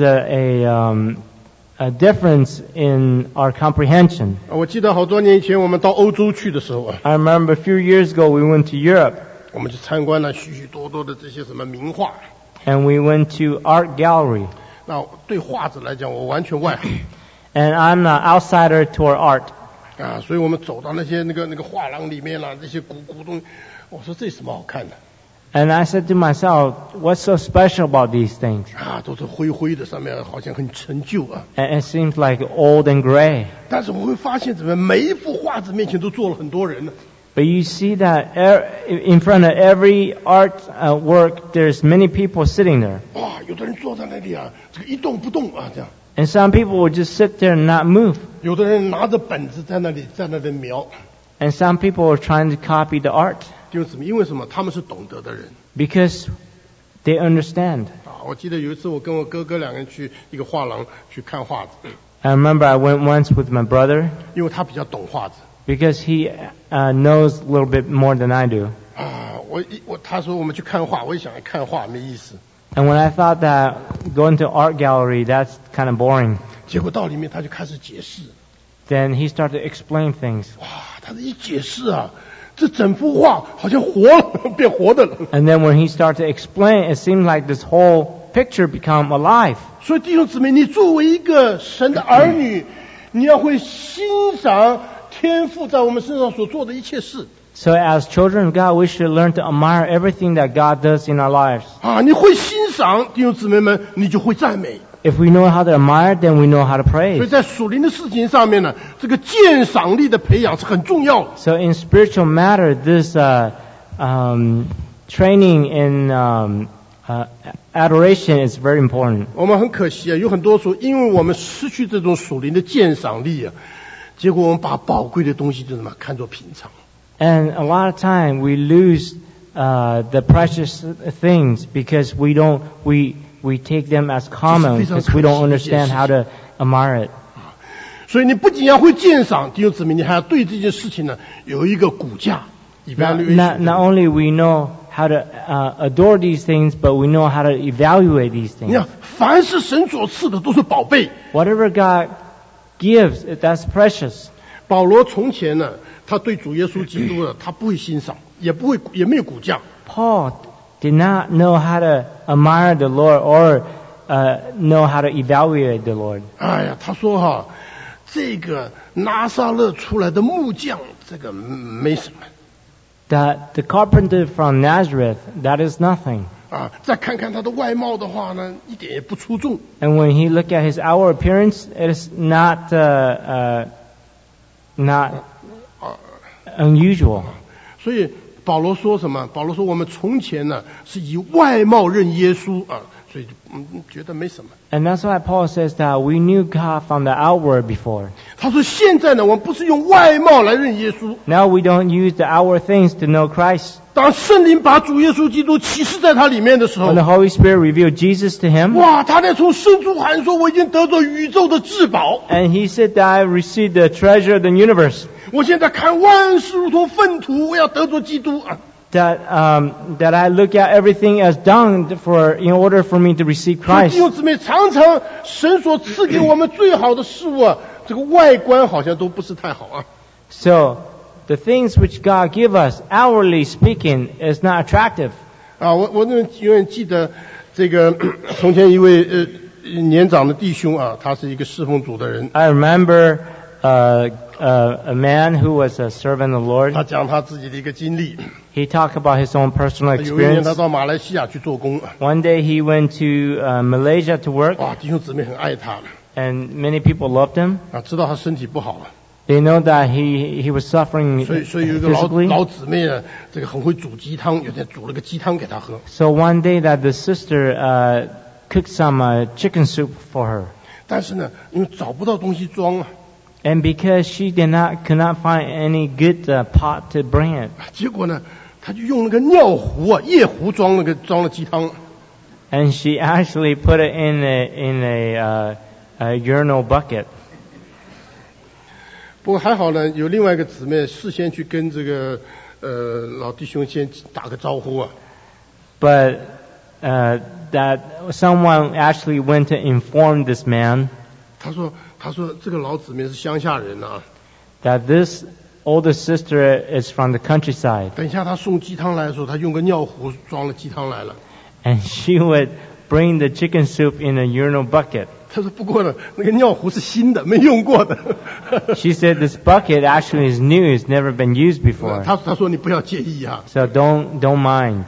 Speaker 2: a difference in our comprehension.
Speaker 1: 我记得好多年以前我们到欧洲去的时候啊，
Speaker 2: I remember a few years ago we went to Europe
Speaker 1: 我们去参观了许许多多的这些什么名画。
Speaker 2: and we went to art gallery.
Speaker 1: 那对画者来讲，我完全外行
Speaker 2: And I'm an outsider toward art.
Speaker 1: 啊，所以我们走到那个画廊里面啦，这些古东西，我说这有什么好看的？
Speaker 2: And I said to myself, what's so special about these things?
Speaker 1: 啊，都是灰灰的，上面好像很陈旧啊。
Speaker 2: And it seems like old and gray.
Speaker 1: 但是我会发现，怎么每一幅画子面前都坐了很多人呢？
Speaker 2: But you see that in front of every art work, there's many people sitting there.
Speaker 1: 哇，有的人坐在那里啊，这个一动不动啊，这样。
Speaker 2: And some people will just sit there and not move.
Speaker 1: 有的人拿着本子在那里描。
Speaker 2: And some people are trying to copy the art.
Speaker 1: 弟兄姊妹，因为什么？他们是懂得的人。
Speaker 2: Because they understand.
Speaker 1: 啊，我记得有一次我跟我哥哥两个人去一个画廊去看画子，
Speaker 2: I remember I went once with my brother
Speaker 1: 因为他比较懂画子。
Speaker 2: because he knows a little bit more than I do.
Speaker 1: 啊，他说我们去看画，我一想看画没意思。
Speaker 2: And when I thought that going to art gallery, that's kind of boring,
Speaker 1: 结果到里面他就开始解释，
Speaker 2: then he started to explain things.
Speaker 1: 哇，他这一解释啊，这整幅画好像活了，变活的了。
Speaker 2: And then when he started to explain, it seemed like this whole picture become alive.
Speaker 1: 所以弟兄姊妹，你作为一个神的儿女，你要会欣赏天父在我们身上所做的一切事。
Speaker 2: So as children of God, we should learn to admire everything that God does in our lives.
Speaker 1: 啊，你会欣赏弟兄姊妹们，你就会赞美。
Speaker 2: If we know how to admire, then we know how to
Speaker 1: 所以
Speaker 2: praise.
Speaker 1: 在属灵的事情上面呢，这个鉴赏力的培养是很重要的。
Speaker 2: So in spiritual matter, this training in adoration is very important.
Speaker 1: 我们很可惜啊，有很多时候，因为我们失去这种属灵的鉴赏力啊，结果我们把宝贵的东西就什么看作平常。
Speaker 2: And a lot of time we lose the precious things because we take them as common because we don't understand how to admire it.
Speaker 1: 所以你不仅要会鉴赏弟兄姊妹，你还要对这件事情呢有一个骨架。
Speaker 2: Not only we know how to adore these things, but we know how to evaluate these
Speaker 1: 你
Speaker 2: things.
Speaker 1: 看，凡是神所赐的都是宝贝。
Speaker 2: Whatever God gives, that's precious.
Speaker 1: 保罗从前呢，他对主耶稣基督呢，他不会欣赏，也没有骨架。
Speaker 2: Paul did not know how to admire the Lord or know how to evaluate the Lord.
Speaker 1: 哎呀，他说哈，这个拿撒勒出来的木匠，这个没什么。
Speaker 2: That the carpenter from Nazareth, that is nothing.
Speaker 1: 啊，再看看他的外貌的话呢，一点也不出众。
Speaker 2: And when he looked at his outward appearance, it is not unusual.
Speaker 1: 所以保罗说什么？保罗说我们从前呢是以外貌认耶稣啊，所以觉得没什么。
Speaker 2: And that's why Paul says that we knew God from the outward before.
Speaker 1: 他说现在呢，我们不是用外貌来认耶稣。
Speaker 2: Now we don't use the outward things to know Christ.
Speaker 1: 当圣灵把主耶稣基督启示在他里面的时候
Speaker 2: When，the Holy Spirit revealed Jesus to him,
Speaker 1: 哇，他在从深处喊说：“我已经得着宇宙的至宝。
Speaker 2: and he said that I received the treasure of the universe.
Speaker 1: 我现在看万事如同粪土，我要得着基督啊！”
Speaker 2: That I look at everything as dung in order for me to receive
Speaker 1: 所以
Speaker 2: Christ.
Speaker 1: 弟兄姊妹，常常神所赐给我们最好的事物啊，这个外观好像都不是太好啊。
Speaker 2: So the things which God give us, outwardly speaking, is not attractive.
Speaker 1: 啊，我永远记得这个从前一位年长的弟兄啊，他是一个侍奉主的人，
Speaker 2: I remember a man who was a servant of the Lord.
Speaker 1: 他讲他自己的一个经历。
Speaker 2: He talked about his own personal
Speaker 1: 有一年他
Speaker 2: experience.
Speaker 1: 到马来西亚去做工，
Speaker 2: One day he went to Malaysia to work,
Speaker 1: 哇，弟兄姊妹很爱他
Speaker 2: and many people loved him.
Speaker 1: 啊，知道他身体不好了，
Speaker 2: They know that he was suffering
Speaker 1: 所以有一个老
Speaker 2: physically.
Speaker 1: 姊妹呢，这个很会煮鸡汤，有天煮了个鸡汤给他喝，
Speaker 2: So one day that the sister cooked some chicken soup for her.
Speaker 1: 但是呢，因为找不到东西装啊，
Speaker 2: And because she could not find any good pot to bring it,
Speaker 1: 结果呢，他就用那个尿壶啊，夜壶装了鸡汤，
Speaker 2: and she actually put it in a urinal bucket.
Speaker 1: 不过还好呢，有另外一个姊妹事先去跟这个老弟兄先打个招呼啊，
Speaker 2: But that someone actually went to inform this man
Speaker 1: 他说这个老姊妹是乡下人啊，
Speaker 2: that this older sister is from the countryside,
Speaker 1: 等一下他送鸡汤来的时候，他用个尿壶装了鸡汤来了。
Speaker 2: and she would bring the chicken soup in a urinal bucket.
Speaker 1: 他说不过呢，那个尿壶是新的，没用过的。
Speaker 2: She said this bucket actually is new, it's never been used before.
Speaker 1: 他说你不要介意啊。
Speaker 2: So don't mind.
Speaker 1: 啊，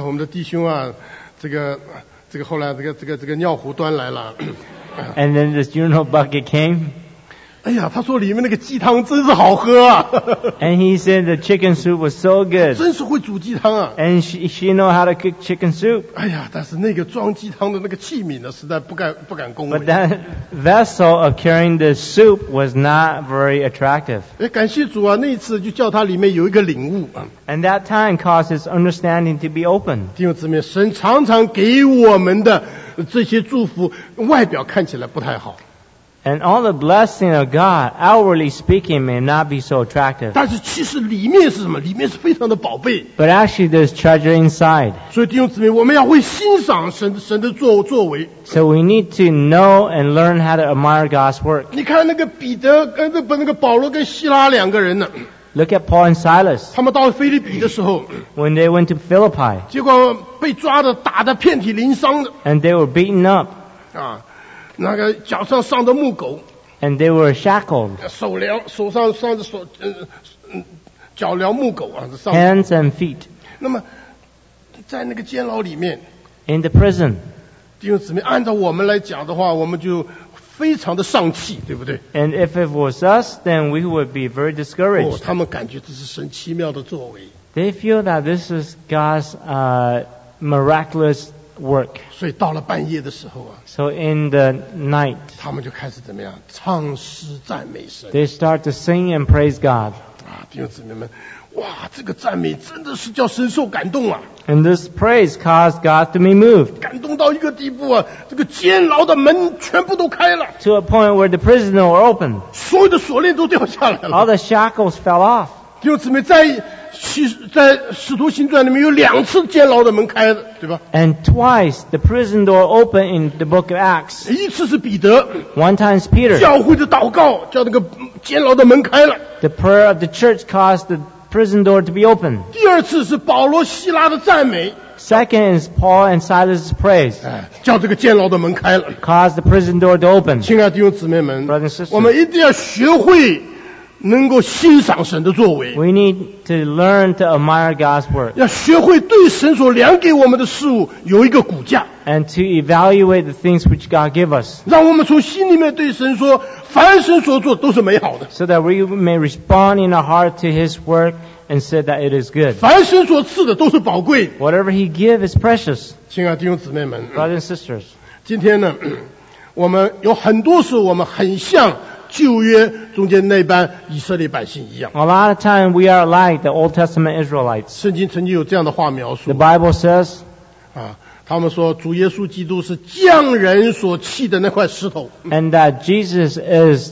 Speaker 1: 我们的弟兄啊，这个后来这个尿壶端来了。
Speaker 2: And then this urinal bucket came.
Speaker 1: 哎呀，他说里面那个鸡汤真是好喝啊。
Speaker 2: And he said the chicken soup was so good.
Speaker 1: 真是会煮鸡汤啊。
Speaker 2: And she know how to cook chicken soup.
Speaker 1: 哎呀，但是那个装鸡汤的那个器皿呢，实在不敢恭维。
Speaker 2: But that vessel of carrying the soup was not very attractive.
Speaker 1: 感谢主啊，那一次就叫他里面有一个领悟啊。
Speaker 2: And that time caused his understanding to be open.
Speaker 1: 弟兄姊妹，神常常给我们的这些祝福，外表看起来不太好。
Speaker 2: And all the blessing of God, outwardly speaking, may not be so attractive.
Speaker 1: 但是其实里面是什么？里面是非常的宝贝。
Speaker 2: But actually there's treasure inside.
Speaker 1: 所以弟兄姊妹，我们要会欣赏神的作为。
Speaker 2: So we need to know and learn how to admire God's work.
Speaker 1: 你看那个彼得跟那个保罗跟希拉两个人呢，
Speaker 2: Look at Paul and Silas
Speaker 1: 他们到了腓立比的时候，
Speaker 2: when they went to Philippi
Speaker 1: 结果被抓的打得遍体鳞伤的
Speaker 2: and they were beaten up
Speaker 1: 啊，那个脚上上的木狗，
Speaker 2: and they were shackled,
Speaker 1: 手上上的脚镣木狗啊，这上。
Speaker 2: hands and feet
Speaker 1: 那么在那个监牢里面，
Speaker 2: in the prison.
Speaker 1: 弟兄姊妹，按照我们来讲的话，我们就非常的丧气，对不对？
Speaker 2: And if it was us, then we would be very discouraged.
Speaker 1: 他们感觉这是神奇妙的作为，
Speaker 2: They feel that this is God's miraculous work.
Speaker 1: 所以到了半夜的时候啊，
Speaker 2: So in the night,
Speaker 1: 他们就开始怎么样唱诗赞美神
Speaker 2: they start to sing and praise God.
Speaker 1: 啊！弟兄姊妹们，哇，这个赞美真的是叫神受感动啊！
Speaker 2: And this praise caused God to be moved
Speaker 1: 感动到一个地步啊，这个监牢的门全部都开了，
Speaker 2: to a point where the prison were open.
Speaker 1: 所有的锁链都掉下来
Speaker 2: All
Speaker 1: 了。
Speaker 2: the shackles fell off.
Speaker 1: 弟兄姊妹，在使徒行传里面有2次监牢的门开的，对吧？
Speaker 2: And twice the prison door opened in the book of Acts.
Speaker 1: 一次是彼得，
Speaker 2: One time is Peter.
Speaker 1: 教会的祷告叫那个监牢的门开了。
Speaker 2: The prayer of the church caused the prison door to be open.
Speaker 1: 第2次是保罗希拉的赞美，
Speaker 2: Second is Paul and Silas' praise.
Speaker 1: 叫这个监牢的门开了。
Speaker 2: Caused the prison door to open.
Speaker 1: 亲爱的弟兄姊妹们
Speaker 2: Brothers and sisters.
Speaker 1: 我们一定要学会能够欣赏神的作为，
Speaker 2: We need to learn to admire God's work
Speaker 1: 要学会对神所量给我们的事物有一个估价，
Speaker 2: and to evaluate the things which God give us
Speaker 1: 让我们从心里面对神说，凡神所做都是美好的，
Speaker 2: so that we may respond in our heart to His work and say that it is good.
Speaker 1: 凡神所赐的都是宝贵的。
Speaker 2: Whatever He give is precious.
Speaker 1: 亲爱的弟兄姊妹们，
Speaker 2: Brothers and sisters,
Speaker 1: 今天呢，我们有很多时候我们很像旧约中间那班以色列百姓一样。
Speaker 2: a lot of time we are like the Old Testament Israelites.
Speaker 1: 圣经曾经有这样的话描
Speaker 2: The
Speaker 1: 述
Speaker 2: Bible says
Speaker 1: 啊，他们说主耶稣基督是匠人所弃的那块石头。
Speaker 2: and that Jesus is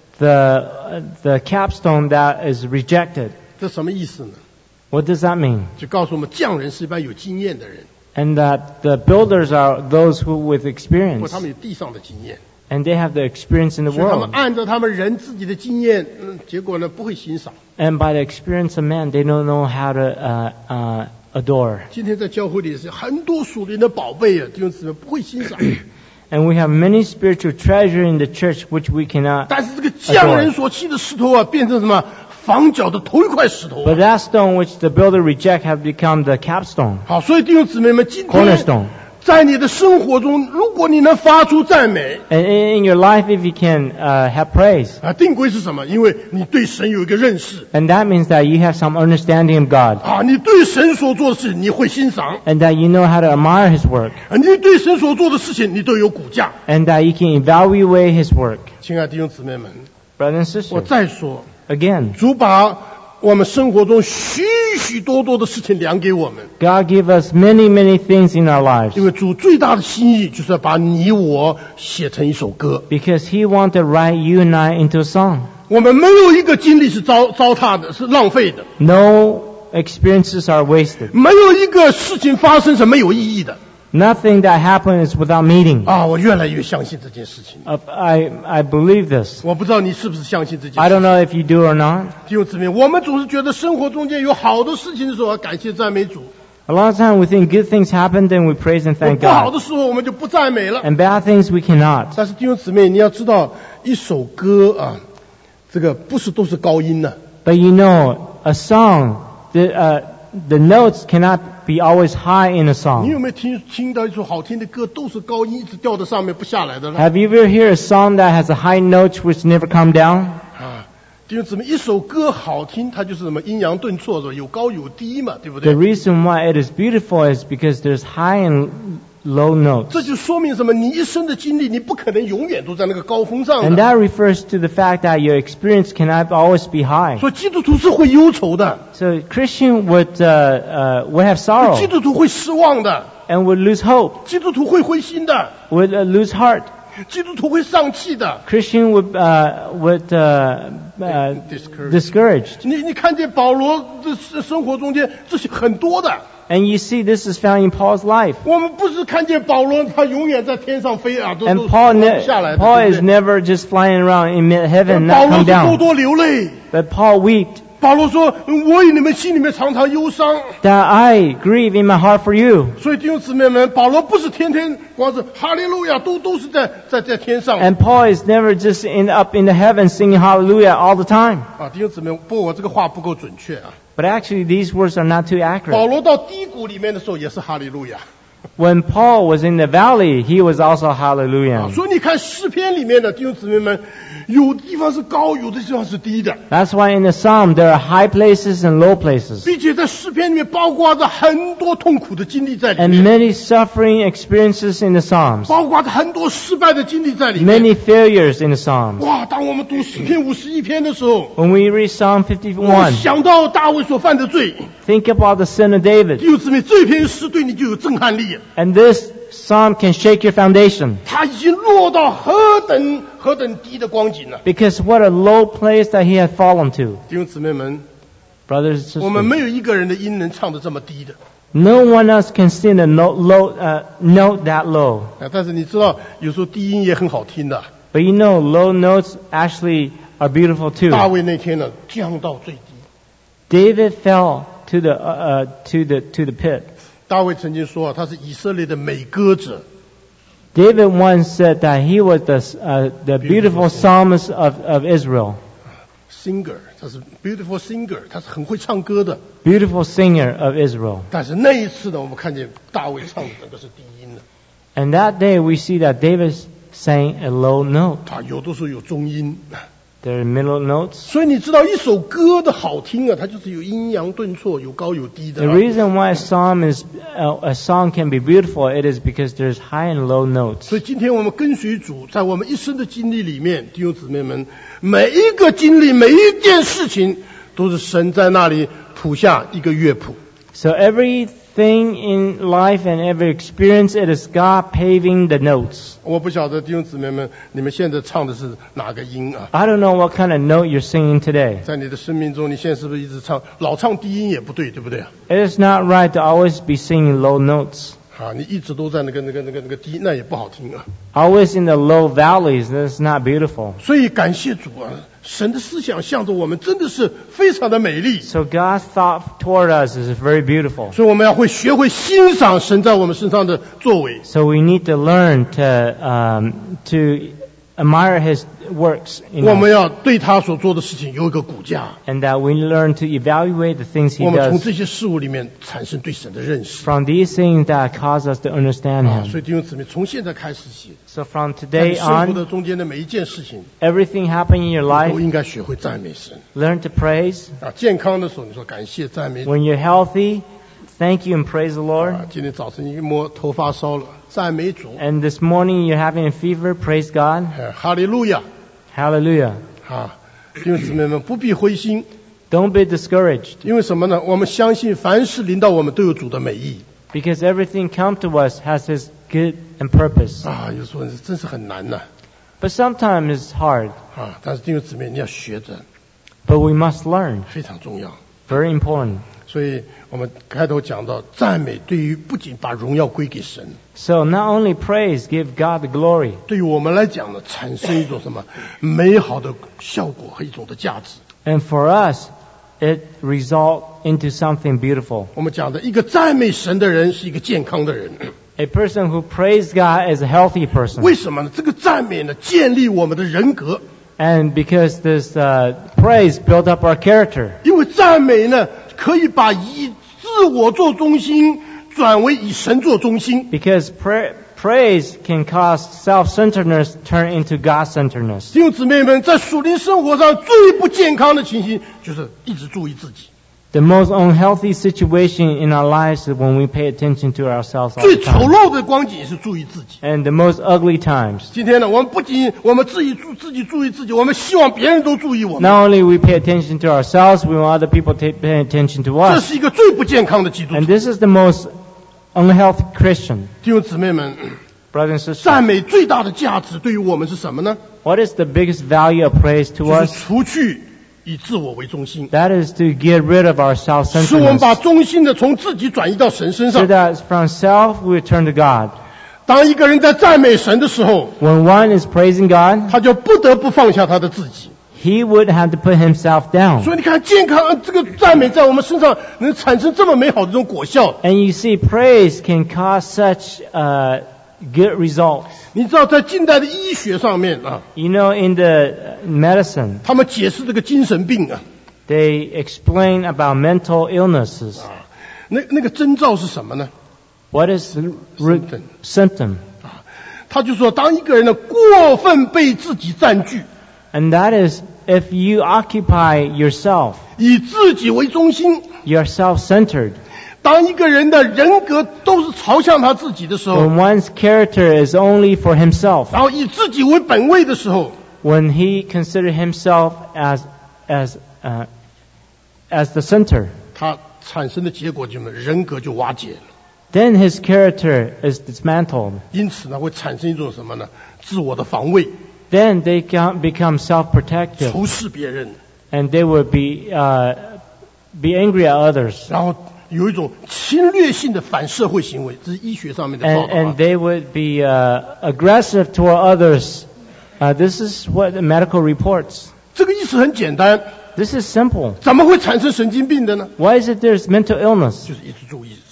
Speaker 2: the capstone that is rejected.
Speaker 1: 这什么意思呢？
Speaker 2: What does that mean?
Speaker 1: 就告诉我们，匠人是一般有经验的人，
Speaker 2: And that the builders are those who with
Speaker 1: 或
Speaker 2: experience,
Speaker 1: 他们有地上的经验，
Speaker 2: and they have the experience in the
Speaker 1: 所以他们
Speaker 2: world.
Speaker 1: 按照他们人自己的经验，结果呢不会欣赏。
Speaker 2: And by the experience of man, they don't know how to adore.
Speaker 1: 今天在教会里是很多属灵的宝贝啊，弟兄姊妹不会欣赏。
Speaker 2: And we have many spiritual treasure in the church which we cannot.
Speaker 1: 但是这个匠人所弃的石头啊，变成什么？房角的头一块石头啊。
Speaker 2: But that stone which the builder reject have become the capstone,
Speaker 1: 好，所以弟兄姊妹们，今天
Speaker 2: cornerstone.
Speaker 1: 在你的生活中，如果你能发出赞美
Speaker 2: And in your life, if you can have praise,
Speaker 1: 啊，定规是什么？因为你对神有一个认识
Speaker 2: and that means that you have some understanding of God,
Speaker 1: 啊，你对神所做的事情你会欣赏
Speaker 2: and that you know how to admire His work,
Speaker 1: 啊，你对神所做的事情你都有估价。
Speaker 2: and that you can evaluate His work.
Speaker 1: 亲爱的弟兄姊妹们，
Speaker 2: Brothers and
Speaker 1: 我
Speaker 2: sisters,
Speaker 1: 再说，
Speaker 2: again,
Speaker 1: 主把我们生活中许许多多的事情量给我们，
Speaker 2: God give us many, many things in our lives
Speaker 1: 因为主最大的心意就是要把你我写成一首歌。
Speaker 2: because He wants to write you and I into a song.
Speaker 1: 我们没有一个经历是糟蹋的，是浪费的；
Speaker 2: No experiences are wasted.
Speaker 1: 没有一个事情发生是没有意义的。
Speaker 2: Nothing that happens is without meaning.
Speaker 1: 啊，我越来越相信这件事情。
Speaker 2: I believe this.
Speaker 1: 我不知道你是不是相信这件
Speaker 2: I
Speaker 1: 事
Speaker 2: don't know if you do or not.
Speaker 1: 弟兄姊妹，我们总是觉得生活中间有好的事情的时候，要感谢赞美主；
Speaker 2: A lot of time we think good things happen, then we praise and
Speaker 1: 有
Speaker 2: thank
Speaker 1: 不好
Speaker 2: God.
Speaker 1: 的时候，我们就不赞美了。
Speaker 2: And bad things we cannot.
Speaker 1: 但是弟兄姊妹，你要知道，一首歌啊，这个不是都是高音的、
Speaker 2: But you know, a song, the notes cannot be always high in a
Speaker 1: 你
Speaker 2: song.
Speaker 1: 有没有听到一首好听的歌，都是高音一直掉在上面不下来的呢？
Speaker 2: Have you ever heard a song that has a high note which never come down?
Speaker 1: 啊，弟兄姊妹，一首歌好听，它就是什么阴阳顿挫，有高有低嘛，对不
Speaker 2: The
Speaker 1: 对？
Speaker 2: reason why it is beautiful is because there's high and low notes.
Speaker 1: 这就说明什么？你一生的经历，你不可能永远都在那个高峰上
Speaker 2: And
Speaker 1: 的。
Speaker 2: that refers to the fact that your experience cannot always be high.
Speaker 1: 所以基督徒是会忧愁的，
Speaker 2: So Christian would have
Speaker 1: 基
Speaker 2: sorrow
Speaker 1: 督徒会失望的，
Speaker 2: and would lose hope,
Speaker 1: 基督徒会灰心的，
Speaker 2: would lose heart.
Speaker 1: 基督徒会丧气的。
Speaker 2: Christian would discouraged.
Speaker 1: 你看见保罗的生活中间，这些很多的。
Speaker 2: And you see this is found in Paul's life.
Speaker 1: 我们不是看见保罗他永远在天上飞啊，都
Speaker 2: And Paul
Speaker 1: 下来的。
Speaker 2: Paul
Speaker 1: 对
Speaker 2: is
Speaker 1: 不对
Speaker 2: never just flying around in heaven,
Speaker 1: 保
Speaker 2: not
Speaker 1: 罗
Speaker 2: come
Speaker 1: 是多
Speaker 2: down.
Speaker 1: 多流泪。
Speaker 2: But Paul wept
Speaker 1: 保罗说：“我以你们心里面常常忧伤。
Speaker 2: that I grieve in my heart for you. ”
Speaker 1: 所以弟兄姊妹们，保罗不是天天光是哈利路亚，都是在天上
Speaker 2: And Paul is never just up in the heavens singing hallelujah all the time.
Speaker 1: 啊。弟兄姊妹，不过我这个话不够准确啊。
Speaker 2: But actually these words are not too
Speaker 1: 保
Speaker 2: accurate.
Speaker 1: 罗到低谷里面的时候也是哈利路亚
Speaker 2: When Paul was in the valley, he was also
Speaker 1: 啊。
Speaker 2: hallelujah.
Speaker 1: 所以你看诗篇里面的弟兄姊妹们，有地方是高，有的地方是低的，
Speaker 2: That's why in the psalm there are high places and low places.
Speaker 1: 并且在诗篇里面包括着很多痛苦的经历在里
Speaker 2: And
Speaker 1: 面，
Speaker 2: many suffering experiences in the psalms.
Speaker 1: 包括着很多失败的经历在里面。
Speaker 2: Many failures in the psalms.
Speaker 1: 哇！当我们读诗篇51篇的时候，
Speaker 2: When we read Psalm
Speaker 1: 我
Speaker 2: 51,
Speaker 1: 想到大卫所犯的罪，
Speaker 2: think about the sin of David.
Speaker 1: 弟兄姊妹，这篇诗对你就有震撼力。
Speaker 2: And this psalm can shake your foundation.
Speaker 1: 他已经落到何等低的光景了。
Speaker 2: Because what a low place that he had fallen to.
Speaker 1: 弟兄姊妹们，
Speaker 2: Brothers and
Speaker 1: 我们
Speaker 2: sisters.
Speaker 1: 没有一个人的音能唱得这么低的
Speaker 2: No one else can sing a note that low.
Speaker 1: 啊！但是你知道，有时候低音也很好听的。
Speaker 2: But you know, low notes actually are beautiful
Speaker 1: 大
Speaker 2: too.
Speaker 1: 卫那天呢，降到最低。
Speaker 2: David fell to the pit.
Speaker 1: 大卫曾经说啊，他是以色列的美歌者。
Speaker 2: David once said that he was the beautiful psalmist of Israel.
Speaker 1: Singer， 他是 beautiful singer， 他是很会唱歌的。
Speaker 2: Beautiful singer of Israel.
Speaker 1: 但是那一次呢，我们看见大卫唱的整个是低音的，
Speaker 2: And that day we see that David sang a low note.
Speaker 1: 他有的时候有中音。
Speaker 2: There are middle notes.
Speaker 1: 所以你知道一首歌的好听啊，它就是有阴阳顿挫，有高有低的
Speaker 2: The
Speaker 1: 啊。
Speaker 2: reason why a song can be beautiful, it is because there's high and low notes.
Speaker 1: 所以今天我们跟随主，在我们一生的经历里面，弟兄姊妹们，每一个经历，每一件事情，都是神在那里谱下一个乐谱。
Speaker 2: So everything in life and every experience, it is God paving the notes.
Speaker 1: 我不晓得弟兄姊妹们，你们现在唱的是哪个音啊？
Speaker 2: I don't know what kind of note you're singing today.
Speaker 1: 在你的生命中，你现在是不是一直唱老唱低音也不对，对不对啊？
Speaker 2: It is not right to always be singing low notes.
Speaker 1: 啊，你一直都在那个低，那也不好听啊。
Speaker 2: Always in the low valleys, that's not beautiful.
Speaker 1: 所以感谢主啊，神的思想向着我们真的是非常的美丽。
Speaker 2: So God's thought toward us is very beautiful.
Speaker 1: 所以我们要学会欣赏神在我们身上的作为。
Speaker 2: So we need to learn to admire His works in
Speaker 1: 我们
Speaker 2: us,
Speaker 1: 要对他所做的事情有一个估价，
Speaker 2: and that we learn to evaluate the things He
Speaker 1: 我们从
Speaker 2: does
Speaker 1: 这些事物里面产生对神的认识。
Speaker 2: from these things that cause us to understand
Speaker 1: 啊，
Speaker 2: Him.
Speaker 1: 所以弟兄姊妹，从现在开始起，
Speaker 2: So from
Speaker 1: 在你
Speaker 2: today
Speaker 1: 生活
Speaker 2: on,
Speaker 1: 的中间的每一件事情，
Speaker 2: everything happening in your
Speaker 1: 都
Speaker 2: life,
Speaker 1: 应该学会赞美神。
Speaker 2: learn to praise.
Speaker 1: 啊，健康的时候你说感谢赞美主。
Speaker 2: When you're healthy, thank you and praise the Lord.
Speaker 1: 啊，今天早晨一摸头发烧了，赞美主。
Speaker 2: And this morning you're having a fever, praise God.
Speaker 1: 哈利路亚！
Speaker 2: Hallelujah.
Speaker 1: 啊，弟兄姊妹们不必灰心，
Speaker 2: Don't be discouraged,
Speaker 1: 因为什么呢？我们相信凡事临到我们都有主的美意。
Speaker 2: because everything come to us has His good and purpose.
Speaker 1: 啊，有时候真是很难呐。
Speaker 2: But sometimes it's hard,
Speaker 1: 啊，但是弟兄姊妹你要学着，
Speaker 2: but we must learn.
Speaker 1: 非常重要。
Speaker 2: Very important.
Speaker 1: 所以我们开头讲到赞美，对于不仅把荣耀归给神，
Speaker 2: So not only praise, give God the glory.
Speaker 1: 对于我们来讲呢，产生一种什么美好的效果和一种的价值。
Speaker 2: And for us, it result into something beautiful.
Speaker 1: 我们讲的一个赞美神的人是一个健康的人，
Speaker 2: A person who praise God is a healthy person.
Speaker 1: 为什么呢？这个赞美呢，建立我们的人格，
Speaker 2: And because this praise built up our character.
Speaker 1: 因为赞美呢，可以把已知自我做中心转为以神做中心。
Speaker 2: Because praise can cause self-centeredness turn into God-centeredness.
Speaker 1: 弟兄姊妹们，在属灵生活上最不健康的情形，就是一直注意自己。
Speaker 2: The most unhealthy situation in our lives is when we pay attention to ourselves all
Speaker 1: 最
Speaker 2: the
Speaker 1: 丑
Speaker 2: time.
Speaker 1: 陋的光景是注意自己。
Speaker 2: And the most ugly times.
Speaker 1: 今天呢，我们不仅我们自己注意自己，我们希望别人都注意我们。
Speaker 2: Not only we pay attention to ourselves, we want other people to pay attention to
Speaker 1: 这
Speaker 2: us.
Speaker 1: 是一个最不健康的基督
Speaker 2: And
Speaker 1: 徒。
Speaker 2: this is the most unhealthy Christian.
Speaker 1: 弟兄姊妹们，
Speaker 2: Brothers and sisters,
Speaker 1: 赞美最大的价值对于我们是什么呢？
Speaker 2: what is the biggest value of praise to
Speaker 1: 就是
Speaker 2: us?
Speaker 1: 除去以自我为中心，
Speaker 2: That is to get rid of our
Speaker 1: 使我们
Speaker 2: self-centeredness.
Speaker 1: 把中心的从自己转移到神身
Speaker 2: So
Speaker 1: 上。
Speaker 2: that from self we turn to God.
Speaker 1: 当一个人在赞美神的时候，
Speaker 2: When one is praising God,
Speaker 1: 他就不得不放下他的自己。
Speaker 2: he would have to put himself down.
Speaker 1: 所以你看，健康这个赞美在我们身上能产生这么美好的这种果效。
Speaker 2: And you see, praise can cause such good results.
Speaker 1: 你知道，在近代的医学上面啊，
Speaker 2: You know, in the medicine,
Speaker 1: 他们解释这个精神病啊，
Speaker 2: they explain about mental illnesses.
Speaker 1: 那个征兆是什么呢？
Speaker 2: What is the symptom?
Speaker 1: 他就说，当一个人呢过分被自己占据，
Speaker 2: And that is if you occupy yourself,
Speaker 1: 以自己为中心，
Speaker 2: you're self-centered.
Speaker 1: 当一个人的人格都是朝向他自己的时候，
Speaker 2: When one's character is only for himself,
Speaker 1: 然后以自己为本位的时候，
Speaker 2: when he considers himself as the center,
Speaker 1: 他产生的结果就是人格就瓦解了。
Speaker 2: then his character is dismantled.
Speaker 1: 因此呢，会产生一种什么呢？自我的防卫，
Speaker 2: Then they can become self-protective,
Speaker 1: 仇视别人，
Speaker 2: and they will be angry at others,
Speaker 1: 然后有一种侵略性的反社会行为，这是医学上面的报道
Speaker 2: and
Speaker 1: 啊。
Speaker 2: they would be aggressive toward others. This is what the medical reports.
Speaker 1: 这个意思很简单，
Speaker 2: This is simple.
Speaker 1: 怎么会产生神经病的呢？
Speaker 2: Why is it there's mental illness?
Speaker 1: 就是一直注意自己。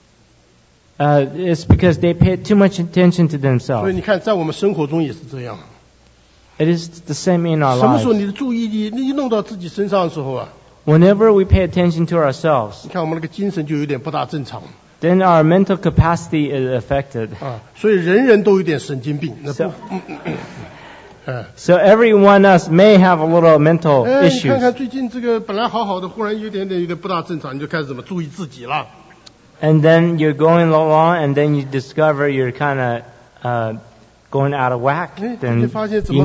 Speaker 2: It's because they pay too much attention to
Speaker 1: 所以
Speaker 2: themselves.
Speaker 1: 你看，在我们生活中也是这样。
Speaker 2: It is the same in our
Speaker 1: 什么时候
Speaker 2: lives.
Speaker 1: 你的注意力一弄到自己身上的时候啊，
Speaker 2: Whenever we pay attention to ourselves,
Speaker 1: 你看我们那个精神就有点不大正常
Speaker 2: then our mental capacity is affected.
Speaker 1: 啊。所以人人都有点神经病。那不
Speaker 2: So-，So every one of us may have a little mental
Speaker 1: 哎，你看
Speaker 2: issues.
Speaker 1: 看最近这个本来好好的，忽然有点不大正常，你就开始怎么注意自己了。
Speaker 2: And then you're going along, and then you discover you're kind of going out of whack.
Speaker 1: 哎，你
Speaker 2: Then
Speaker 1: 发现怎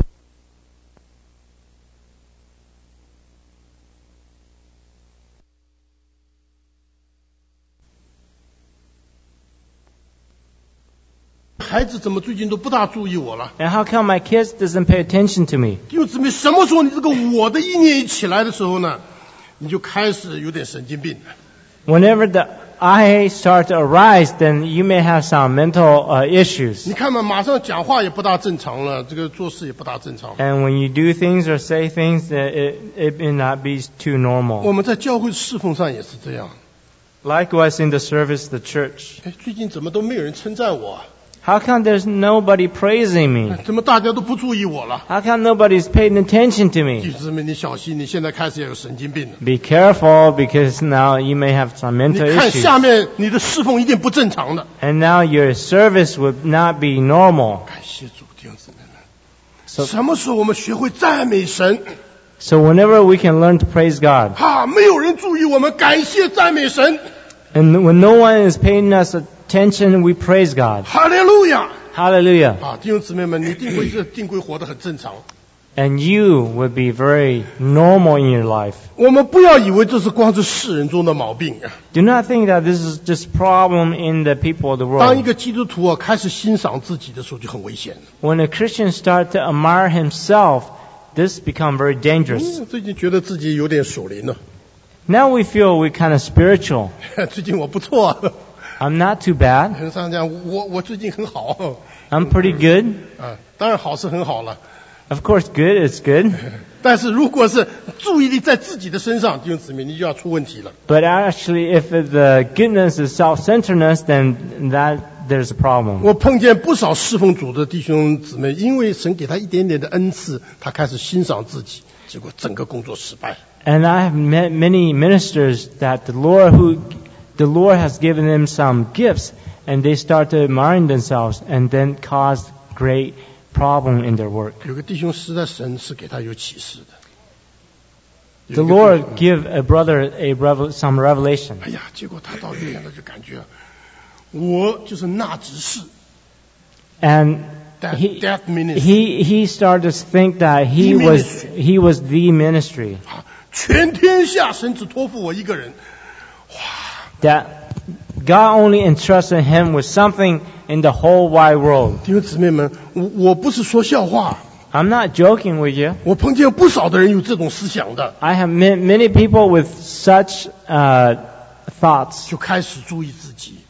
Speaker 2: you
Speaker 1: 么？孩子怎么最近都不大注意我了？
Speaker 2: And how come my kids doesn't pay attention to me?
Speaker 1: 弟兄姊妹，什么时候你这个我的意念一起来的时候呢，你就开始有点神经病。
Speaker 2: Whenever the I start to arise, then you may have some mental issues.
Speaker 1: 你看嘛，马上讲话也不大正常了，这个做事也不大正常。
Speaker 2: And when you do things or say things, it may not be too
Speaker 1: 我
Speaker 2: normal.
Speaker 1: 们在教会侍奉上也是这样。
Speaker 2: Likewise in the service of the church.
Speaker 1: 哎，最近怎么都没有人称赞我啊？
Speaker 2: How come there's nobody praising me?
Speaker 1: 怎么大家都不注意我了？
Speaker 2: How come nobody's paying attention to
Speaker 1: 弟
Speaker 2: me?
Speaker 1: 兄姊妹，你小心，你现在开始也有神经病了。
Speaker 2: Be careful because now you may have some
Speaker 1: 你
Speaker 2: mental
Speaker 1: 看
Speaker 2: issues.
Speaker 1: 下面你的侍奉一定不正常的。
Speaker 2: And now your service would not be normal.
Speaker 1: 感谢主，弟兄姊妹们。
Speaker 2: So,
Speaker 1: 什么时候我们学会赞美神？
Speaker 2: so whenever we can learn to praise God,
Speaker 1: 没有人注意我们，感谢赞美神。
Speaker 2: and when no one is paying us attention, we praise God.
Speaker 1: 哈利路亚！
Speaker 2: Hallelujah.
Speaker 1: 弟兄姊妹们，你定规活得很正常。
Speaker 2: And you would be very normal in your life.
Speaker 1: 我们不要以为这是光是世人中的毛病啊！
Speaker 2: Do not think that this is just problem in the people of the
Speaker 1: 当一
Speaker 2: world.
Speaker 1: 个基督徒开始欣赏自己的时候，就很危险。
Speaker 2: When a Christian starts to admire himself, this becomes very dangerous.
Speaker 1: 最近觉得自己有点属灵了，
Speaker 2: Now we feel we're kind of spiritual.
Speaker 1: 最近我不错啊。
Speaker 2: I'm not too bad.
Speaker 1: 很上讲，我最近很好
Speaker 2: I'm pretty good.
Speaker 1: 当然好是很好了，
Speaker 2: Of course, good is good.
Speaker 1: 但是如果是注意力在自己的身上，弟兄姊妹，你就要出问题了。
Speaker 2: But actually, if the goodness is self-centeredness, then there's a problem.
Speaker 1: 我碰见不少侍奉主的弟兄姊妹，因为神给他一点点的恩赐，他开始欣赏自己，结果整个工作失败。
Speaker 2: And I have met many ministers that the Lord who the Lord has given them some gifts, and they start to admire themselves, and then cause great problem in their work.
Speaker 1: 有个弟兄实在神是给他有启示的。
Speaker 2: The Lord give a brother some revelation.
Speaker 1: 哎呀，结果他到院了就感觉，我就是那执事。
Speaker 2: And
Speaker 1: That ministry.
Speaker 2: he started to think that he was the ministry.
Speaker 1: 全天下神只托付我一个人。
Speaker 2: That God only entrusted him with something in the whole wide world.
Speaker 1: 弟兄姊妹们，我不是说笑话。
Speaker 2: I'm not joking with you.
Speaker 1: 我碰见不少的人有这种思想的，
Speaker 2: I have many people with such thoughts,
Speaker 1: 就开始注意自己，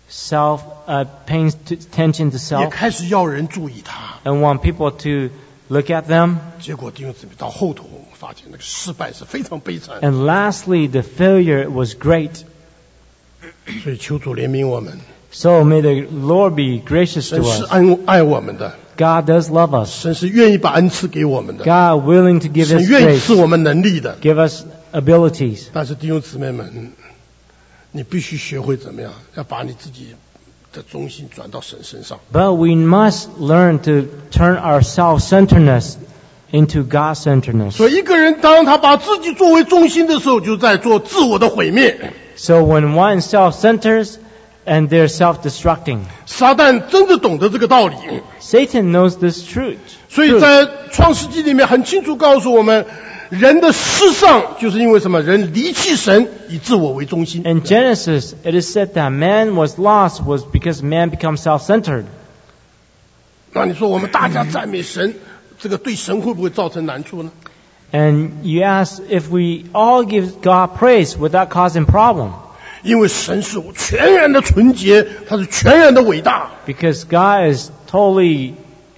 Speaker 2: paying attention to
Speaker 1: 也
Speaker 2: self,
Speaker 1: 开始要人注意他。
Speaker 2: and want people to look at them.
Speaker 1: 结果弟兄姊妹到后头，我们发现那个失败是非常悲惨。
Speaker 2: And lastly, the failure was great.
Speaker 1: 所以求主怜悯我们，
Speaker 2: So may the Lord be gracious
Speaker 1: 神
Speaker 2: to
Speaker 1: 是
Speaker 2: us.
Speaker 1: 爱我们的，
Speaker 2: God does love us.
Speaker 1: 神是愿意把恩赐给我们的，
Speaker 2: God willing to give
Speaker 1: 神
Speaker 2: us
Speaker 1: 愿意
Speaker 2: grace,
Speaker 1: 赐我们能力的。
Speaker 2: give us abilities.
Speaker 1: 但是弟兄姊妹们，你必须学会怎么样，要把你自己的中心转到神身上。
Speaker 2: But we must learn to turn our self-centeredness into God-centeredness.
Speaker 1: 所以一个人当他把自己作为中心的时候，就在做自我的毁灭。
Speaker 2: So when one self-centers and they're self-destructing.
Speaker 1: 撒旦真的懂得这个道理，
Speaker 2: Satan knows this truth.
Speaker 1: 所以在创世纪里面很清楚告诉我们，人的失丧就是因为什么？人离弃神，以自我为中心。
Speaker 2: In Genesis, it is said that man was lost was because man becomes self-centered.
Speaker 1: 那你说我们大家赞美神，这个对神会不会造成难处呢？
Speaker 2: And you ask if we all give God praise without causing problem.
Speaker 1: 因为神是全然的纯洁，他是全然的伟大，
Speaker 2: Because God is totally